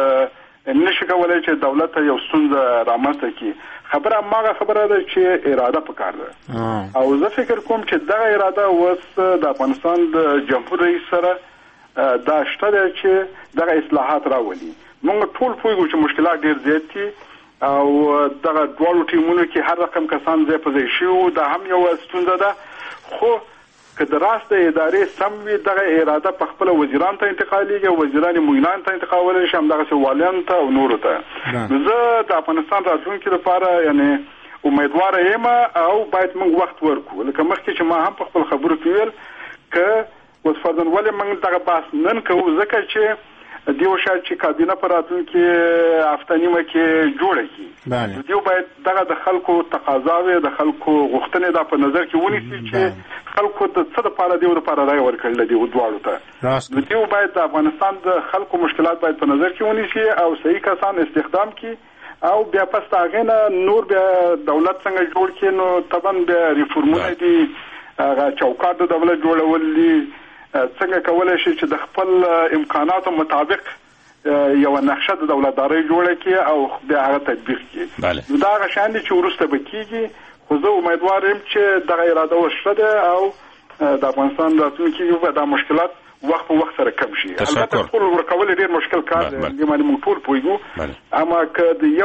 نشي کولای چې دولت ته یو ستونزه رامنځته کړي. خبره ماغه خبره ده چې اراده پکار ده او زه فکر کوم چې دغه اراده اوس د افغانستان د جمهور رئیس سره دا شته ده چې دغه اصلاحات راولي. موږ ټول پوهیږو چې مشکلات ډیر زیات دي او دغه ډول ټیمونو کې هر رقم کسان ځای په ځای شي، دا هم یو ستونزه ده. خو که د راست ادارې سم وي دغه اراده په خپل وزیران ته انتقالېږي، وزیران معینان ته انتقالول شي، همدغه والیان ته او نورو ته. زه د افغانستان راتلونکي لپاره یعنی امیدوار یم او باید موږ وخت ورکړو. لکه مخکې چې ما هم په خپل خبرو کې ویل که اوس فرضاً ولې موږ دغه بحث نن کوو، ځکه چې دیو شاید چې کابینه په راتلونکي هفته نیمه کې جوړه کړي، دیو باید دغه د خلکو تقاضاوې د خلکو غوښتنې دا په نظر کې ونیسي چې خلکو د څه دپاره دیو دپاره رایه ورکړله دیو دواړو ته. نو دیو باید د افغانستان د خلکو مشکلات باید په نظر کې ونیسي او صحیح کسان استخدام کړي او بیا پس د هغې نه نور بیا دولت څنګه جوړ کړي. نو طبعا بیا ریفورمونه دي، هغه چوکاټ د دولت جوړول دي، څنګه کولای شي چې د خپل امکاناتو مطابق یو نقشه د دولتدارۍ جوړه کړي او بیا هغه تطبیق کړي. نو دا هغه شیان دي چې وروسته به کېږي، خو زه امیدوار یم چې دغه اراده وشته ده او د افغانستان راتلونکي به دا مشکلات وخت په وخت سره کم شي. البته ټول ورکول ډېر مشکل کار دی، دې باندې موږ ټول پوهیږو، اما که د یو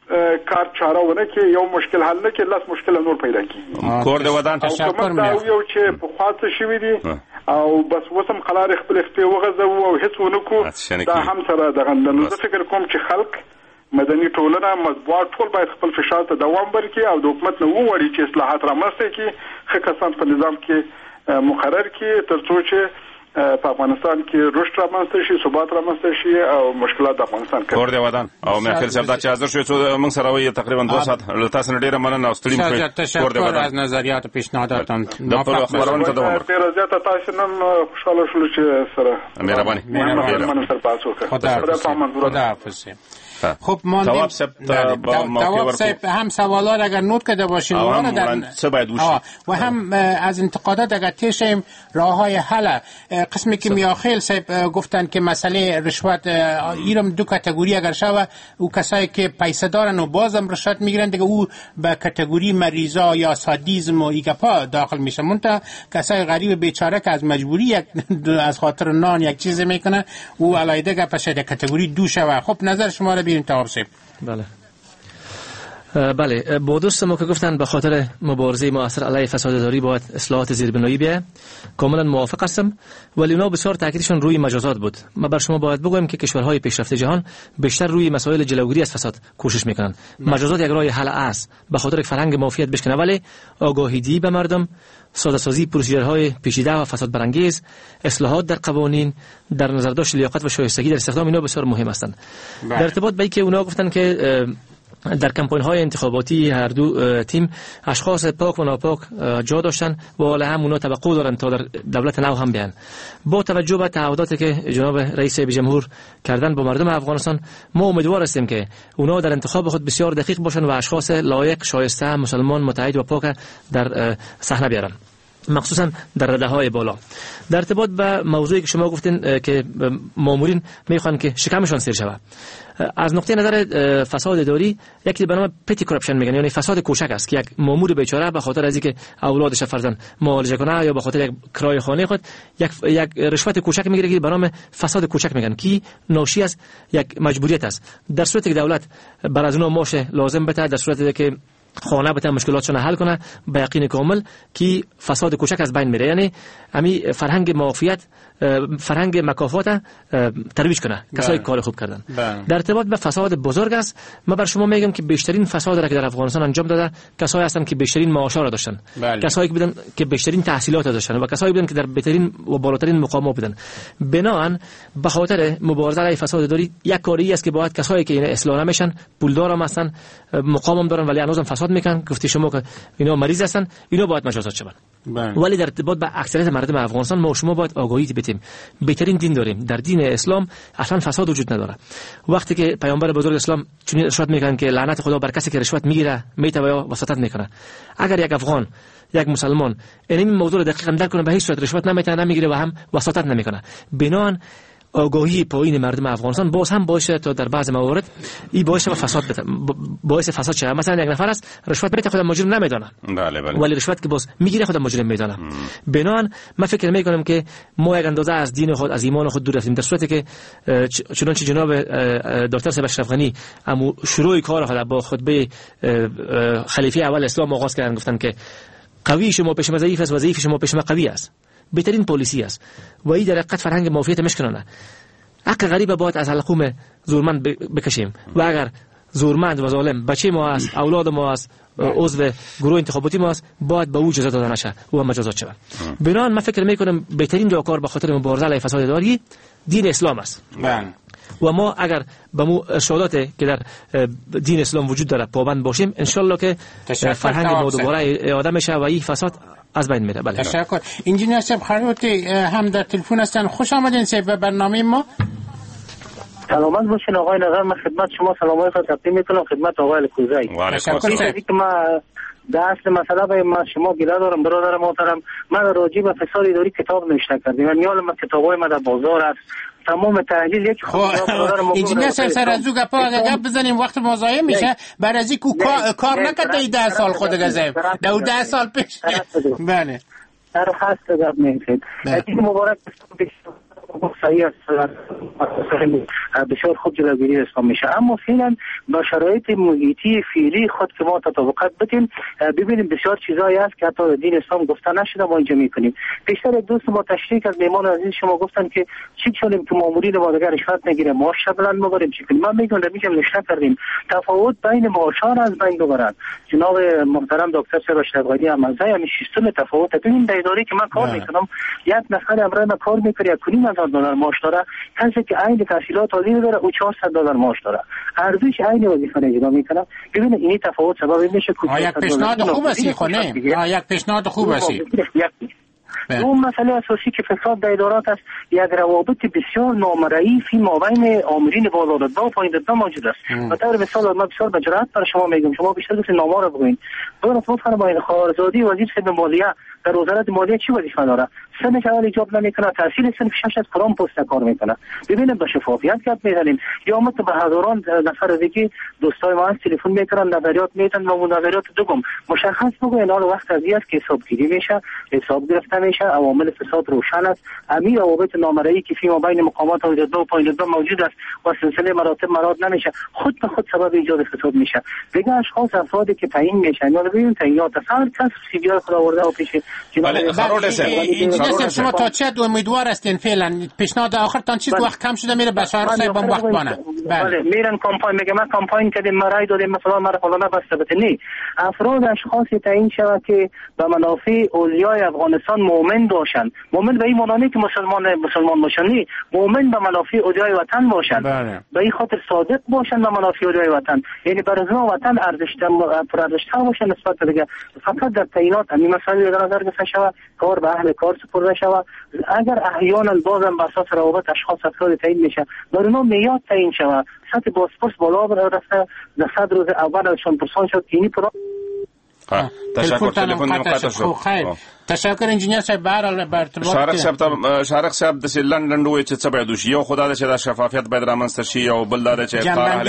کار چاره ونه کې یو مشکل حل نه کې لاس مشکل نور پیدا کیږي.
کور د ودان
تشکر مې یو چې په خاطر شوی دي او بس وسم قرار خپل خپل وغځو او هیڅ ونکو دا هم سره دغه نو زه فکر کوم چې خلک مدني ټولنه مطبوعات ټول باید خپل فشار ته دوام ورکړي او د حکومت نه وغواړي چې اصلاحات رامنځته کړي ښه کسان په نظام کې مقرر کړي ترڅو چې په افغانستان کې رشد رامنځته شي ثبات رامنځته شي او مشکلات د افغانستان کې
کور دی ودان او مې خپل صاحب دا چې حاضر شو څو موږ سره وي تقریبا 2 ساعت له تاسو ډیره مننه او ستړي مې کور دی ودان
از نظریات او پیشنهاداتتون
د خبرونو ته دوام
ډیره زیاته تاسو نن خوشاله شول چې سره
مهرباني
مننه سره تاسو
خدا حافظ. خب تواب صاحب هم سوالات اگر نوت کرده باشیم و هم از انتقادات اگر تشیم راه های حل قسمی که میاخیل صاحب گفتن که مسئله رشوت ایرم دو کاتگوری اگر شوه او کسایی که پیسه دارن و بازم رشوت میگیرن دیگه او به کاتگوری مریضا یا سادیسم و ایگپا داخل میشه. منتها کسای غریب بیچاره که از مجبوری از خاطر نان یک چیز میکنه او علیده گپشه در کاتگوری دو شوه. خب نظر شما رو بیریم تواب صاحب.
بله با دوست ما که گفتن به خاطر مبارزه مؤثر علیه فساد اداری باید اصلاحات زیربنایی بیاید کاملا موافق هستم ولی اونا بسیار تاکیدشون روی مجازات بود. ما بر شما باید بگویم که کشورهای پیشرفته جهان بیشتر روی مسائل جلوگیری از فساد کوشش میکنن. مجازات یک راه حل است به خاطر فرهنگ مافیات بشکنه ولی آگاهی به مردم سازه‌سازی پروسیجرهای پیچیده و فساد برانگیز اصلاحات در قوانین در نظر داشت لیاقت و شایستگی در استخدام اینا بسیار مهم هستند. در ارتباط به اینکه اونا گفتن که در کمپاین‌های انتخاباتی هر دو تیم اشخاص پاک و ناپاک جا داشتن و حالا هم اونا توقع دارن تا در دولت نو هم بیان. با توجه به تعهداتی که جناب رئیس جمهور کردن با مردم افغانستان ما امیدوار هستیم که اونا در انتخاب خود بسیار دقیق باشن و اشخاص لایق شایسته مسلمان متعهد و پاک در صحنه بیارن مخصوصا در رده‌های بالا. در ارتباط به موضوعی که شما گفتین که مامورین میخوان که شکمشون سیر شود از نقطه نظر فساد اداری یکی به نام پتی کراپشن میگن یعنی فساد کوچک است که یک مامور بیچاره به خاطر از اینکه اولادش فرزند معالجه کنه یا به خاطر یک کرایه خانه خود یک رشوت کوچک میگیره که به نام فساد کوچک میگن که ناشی از یک مجبوریت است. در صورتی که دولت بر از اونها معاش لازم بده در صورتی که خانه بتونه مشکلاتشون حل کنه به یقین کامل که فساد کوچک از بین میره. یعنی امی فرهنگ معافیت فرهنگ مکافات ترویج کنه کسایی کار خوب کردن. در ارتباط به فساد بزرگ است ما بر شما میگم که بیشترین فساد را که در افغانستان انجام داده کسایی هستن که بیشترین معاشا را داشتن کسایی بودن که بیشترین تحصیلات داشتن و کسایی بودن که در بهترین و بالاترین مقامات بودن. بنابراین به خاطر مبارزه علیه فساد اداری یک کاری است که باید کسایی که اینا اصلاح نمیشن پولدار هم هستن مقام هم دارن ولی هنوزم فساد میکنن گفتی شما که اینا مریض هستن اینا باید مجازات شون. ولی در ارتباط به اکثریت مردم افغانستان ما شما باید آگاهی بدیم. بهترین دین داریم در دین اسلام اصلا فساد وجود نداره. وقتی که پیامبر بزرگ اسلام چنین ارشاد میکنن که لعنت خدا بر کسی که رشوت میگیره میتونه یا وساطت میکنه. اگر یک افغان یک مسلمان این موضوع رو دقیقاً درک کنه به هیچ صورت رشوت نمیتونه نمیگیره و هم وساطت نمیکنه. بنابراین آگاهی پایین مردم افغانستان باز هم باشه تا در بعض موارد این باعث فساد شه. مثلا یک نفر است رشوت بده خودم مجرم نمیدونه ولی رشوت که باز میگیره خودم مجرم میدونه. بنابراین من فکر میکنم که ما یک اندازه از دین خود از ایمان خود دور رفتیم در صورتی که چنانچه جناب دکتر صاحب اشرف غنی شروع کار خود با خطبه خلیفه اول اسلام آغاز کردن گفتن که قوی شما پیش ما ضعیف است و ضعیف شما پیش ما قوی است. بهترین پلیسی است و این در حقیقت فرهنگ مافیات مشکنانه. حق غریب باید از حلقوم زورمند بکشیم و اگر زورمند و ظالم بچه ما است اولاد ما است عضو گروه انتخاباتی ما است باید به او جزا داده نشه و مجازات شود. بنابراین من فکر میکنم بهترین راهکار به خاطر مبارزه علیه فساد اداری دین اسلام است و ما اگر به مو ارشاداتی که در دین اسلام وجود داره پابند باشیم ان شاء الله که فرهنگ ما دوباره اعاده میشه و این فساد از بین میره. بله
تشکر. انجینیر صاحب خیاطی هم در تلفن هستن. خوش آمدین صاحب به برنامه ما.
سلامت باشین آقای نظر. من خدمت شما سلامای خود تقدیم میکنم خدمت آقای کوزایی. تشکر. که ما در اصل مسئله به ما شما گله دارم برادر محترم. من راجع به فساد اداری کتاب نوشته کردم. من یادم کتابای ما در بازار است. تمام تحلیل یک
انجینیر صاحب سر از او گپا گپ بزنیم وقت مضایع میشه. بعد از اینکه کار نکرده 10 سال خود گذشت. در 10 سال پیش. بله.
در هست گپ نمیشه. این مبارک صحیح است بسیار خوب جلوگیری اسلام میشه. اما فعلا با شرایط محیطی فعلی خود که ما تطابقت بدیم ببینیم بسیار چیزایی هست که حتی دین اسلام گفته نشده ما اینجا میکنیم. بیشتر دوست ما تشریح از میمان عزیز شما گفتن که چی کنیم که مامورین ما دیگر رشوت نگیره معاش بلند بگیریم چی کنیم. من میگم میگم نشون کردیم تفاوت بین معاشان از بین ببرن. جناب محترم دکتر صاحب اشرف‌غنی هم از همین شیستون تفاوت ببین در اداره که من کار میکنم یک نفر امروز من کار میکنه $1,500 معاش داره، کسی که عین تحصیلات عالی داره او $400 معاش داره، ارزش عین وظیفه اجرا میکنه. ببین این تفاوت سبب میشه که
یک پیشنهاد خوب است خونه یک پیشنهاد خوب است.
اون مسئله اساسی که فساد در ادارات است یک روابط بسیار نامرئی فی مابین آمرین بالادادگاه و پاییندادگاه موجود است. به طور مثال من بسیار به جرات برای شما میگم، شما بیشتر گفتید نامه رو بگوین. بگن اصلا خانم باید خارزادی وزیر صاحب مالیه در وزارت مالیه چی وظیفه داره؟ سنش اول ایجاب نمیکنه، تحصیل سنف 6 از کدام پست کار میکنه. ببینید به شفافیت گپ میزنیم یا مت به هزاران نفر دیگه دوستای ما تلفن میکنن نظریات میدن و اون نظریات دوم مشخص بگوین حالا وقت از است که حسابگیری میشه، حساب گرفته میشه، عوامل فساد روشن است. امیر روابط نامرئی که فی بین مقامات دادگاه و پاییندادگاه موجود است و سلسله مراتب مراد نمیشه خود به خود سبب ایجاد فساد میشه. دیگه اشخاص افرادی که تعیین میشن یا ببین تعیینات اصلا کس سیبی ها خود آورده و پیش
جناب شما تا چه امیدوار هستین فعلا؟ پیشنهاد آخرتان چی وقت کم شده میره بشار صاحب هم وقت بانه.
بله میرن کمپاین میگه من کمپاین کردیم ما رای دادیم مثلا مرا فلانه بسته بده. نه، افراد اشخاصی تعیین شود که به منافع اولیای افغانستان مؤمن باشند. مؤمن به این معنی که مسلمان باشن، نه، مؤمن به منافع اولیای وطن باشند. به این خاطر صادق باشند به منافع اولیای وطن، یعنی برای وطن ارزش باشند نسبت به دیگه. فقط در تعیینات همین مسائل در نظر گرفته شود، کار به اهل کار سپرده شود. اگر احیانا بازم بر اساس روابط اشخاص افراد تعیین میشه بر اونها میاد تعیین شود، سطح بازپرس بالا رفته در 100 روز اول از 100% شد که اینی پرا
تشکر. تلفن قطع شد.
تشکر انجینیر صاحب. بهرحال بر
شارق صاحب د لندن وای چې څه باید وشي. یو خدای د شفافیت باید رامنځته شي او بل دا چې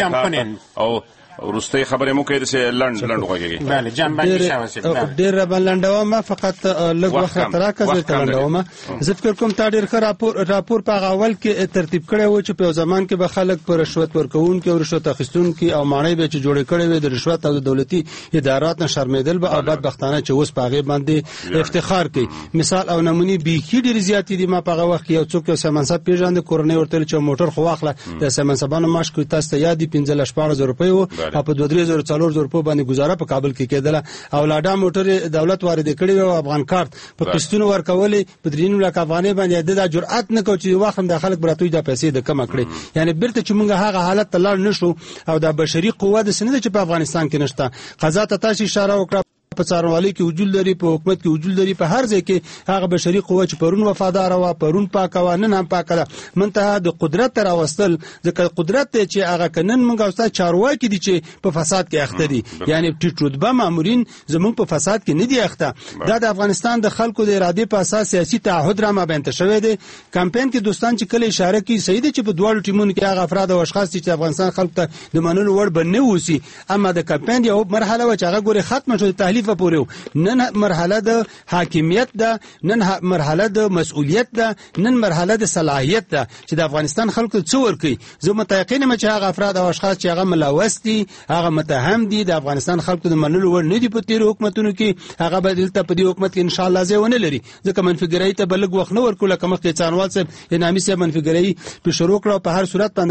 او ورسته خبرې مو کوي چې لند وګورئ.
بله جنبندی شوه.
ډیر بلنداوه ما فقط لږ وخت راکړه چې بلنداوه زه فکر کوم تا ډیر ښه راپور په اول کې ترتیب کړی و چې په زمان کې به خلک پر رشوت ورکون کې او رشوت اخیستون کې او مانای به چې جوړ کړي وي د رشوت او د دولتي ادارات نه شرمېدل به آباد بختانه چې اوس پاغه باندې افتخار کوي. مثال او نمونی بیخي ډیر زیاتې دي. ما په وخت یو څوک سمنصب پیژاند کورنۍ ورته چې موټر خو واخله د سمنصبانو ماش کوي تاسو ته یادي 15,000 روپۍ وو په 2,300 روپۍ باندې گزاره په کابل کې کېدله او لاډا موټر دولت وارد کړی او افغان کارت په قسطونو ورکولې په 3 لک افغانۍ باندې د جرأت نه کوي چې واخم د خلک براتوي د پیسې د کم کړي. یعنی بیرته چې موږ هغه حالت ته لاړ نشو او د بشري قوت د سند چې په افغانستان کې نشته. قضا ته تاسو اشاره وکړه په څارنوالۍ کې وجود لري، په حکومت کې وجود لري، په هر ځای کې هغه بشري قوت چې پرون وفادار و پرون پاک و نن هم پاک ده منتها د قدرت تر واستل ځکه قدرت ته چې هغه کنن موږ اوسه چارواکي دي چې په فساد کې اخته دي. یعنی ټیټ رتبه مامورین زموږ په فساد کې نه دي اخته. دا د افغانستان د خلکو د ارادې په اساس سیاسي تعهد را مابین شوی دی. کمپاین کې دوستان چې کله اشاره کوي صحیح ده چې په دوه ټیمونو کې هغه افراد او اشخاص چې افغانستان خلکو ته د منلو وړ بنه وسی، اما د کمپاین یو مرحله و چې هغه ګوره ختمه شو تحلیف پورې نن مرحله د حاکمیت ده، نن مرحله د مسؤلیت ده، نن مرحله د صلاحیت ده چې د افغانستان خلکو څو ورکي. زه متيقن یم چې هغه افراد او اشخاص چې هغه ملوث دي هغه متهم دي د افغانستان خلکو د منلو ور نه دي په تیر حکومتونو کې هغه بدل ته په دې حکومت کې ان شاء الله ځونه لري. ځکه منفګرای ته بلګ وخت نه ورکول کوم کې څانوال صاحب انامي صاحب منفګرای په شروع کړو په هر صورت باندې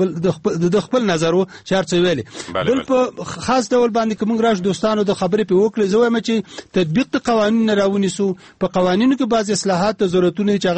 هغه د خپل نظر او شرط ویلي. بل په خاص ډول باندې کوم راش دوستانو د خبرې په وکړه زه وایم چې تطبیق د قوانین راونیسو. په قوانینو کې بعض اصلاحات ضرورتونه چې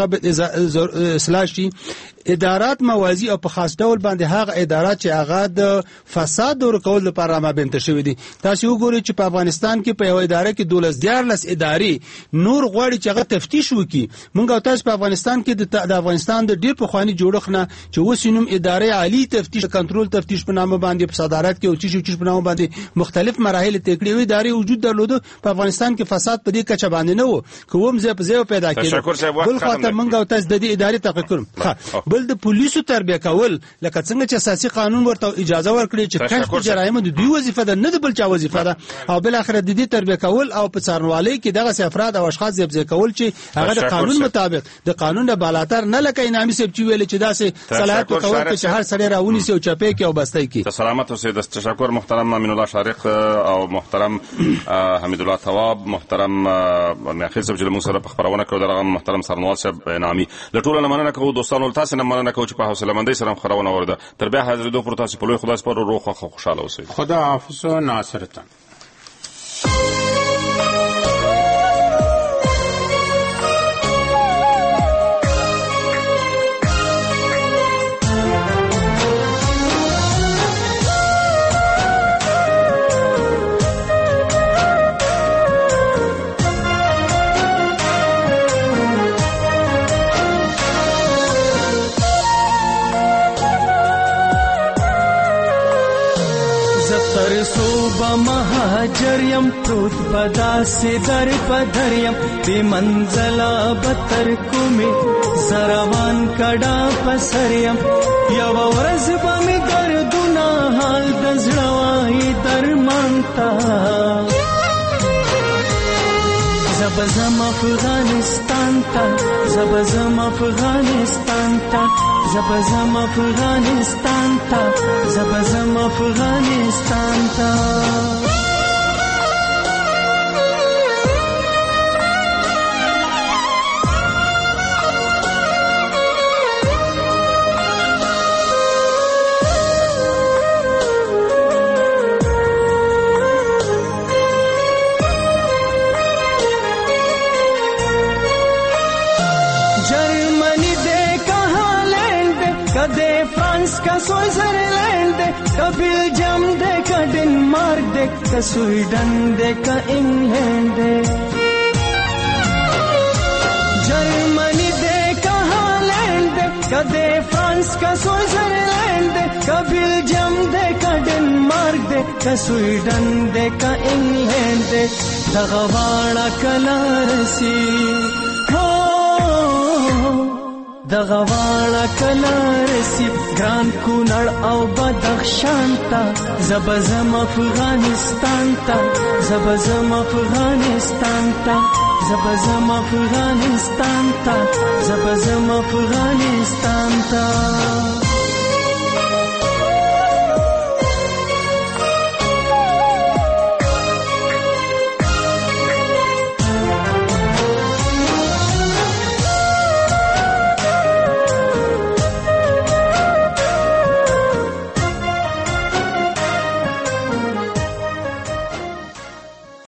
هغه اصلاح شي. ادارات موازی او په خاص ډول باندې هغه ادارات چې هغه د فساد ورکول لپاره مابین تشوي دي. تاسو وګورئ چې په افغانستان کې په یو اداره کې 12 ادارې نور غواړي چې هغه تفتیش وکړي. موږ تاسو په افغانستان کې د افغانستان د ډېر پخوانی جوړښت نه چې وسینم ادارې عالی تفتیش کنټرول تفتیش په نامه باندې په صدارت کې او چې په نامه باندې مختلف مراحل تکړې وي ادارې وجود درلوده. په افغانستان کې فساد په دې کچه باندې نه وو کوم ځای په ځای پیدا کېږي. بل خاطر موږ او تاسو د دې ادارې تحقیق کوم. بل د پولیسو تربیه کول لکه څنګه چې اساسي قانون ورته اجازه ورکړي چې کشف جرایم د دوی وظیفه ده نه د بل چا وظیفه ده او بل اخر د دې تربیه کول او په څارنوالۍ کې دغه افراد او اشخاص ځبځ کول چې هغه د قانون مطابق د قانون نه بالاتر نه لکه انعامي سب چې ویل چې داسې صلاحیت ورکول چې هر سړی راونی سي او چپی کې او بستای کې.
سلامت اوسئ. د تشکر محترم امین الله شارق او محترم حمید الله ثواب، محترم میاخیل صاحب چې موږ سره په خبرونه کړو، دغه محترم سرنواز صاحب انعامي. له ټولو نه مننه کوو دوستانو، تاسو نه مننه کوو چې په حوصله مندۍ سره خبرونه ورده. تر بیا حاضرېدو پورې تاسو په لوی خدای سپارو، روغ او خوشاله اوسئ.
خدا حافظ و ناصرتان.
مهاجریم پروت پدا سے در پدریم بی منزلا بتر کومی زروان کڑا پسریم یو ورځ باندې دردونه حال د زړوای درمانتا زبزم افغانستان تا زبزم افغانستان تا زبزم افغانستان تا زبزم افغانستان تا का स्विट्जरलैंड का बेल्जियम दे का डेनमार्क दे का स्वीडन दे का इंग्लैंड दे जर्मनी दे का हॉलैंड दे का दे फ्रांस का स्विट्जरलैंड दे का बेल्जियम दे का डेनमार्क दे का स्वीडन दे का इंग्लैंड दे दगवाड़ा कलारसी دغواړه کلارسی ګران کونړ او بدخشان تا زبزم افغانستان تا زبزم افغانستان تا زبزم افغانستان تا زبزم افغانستان تا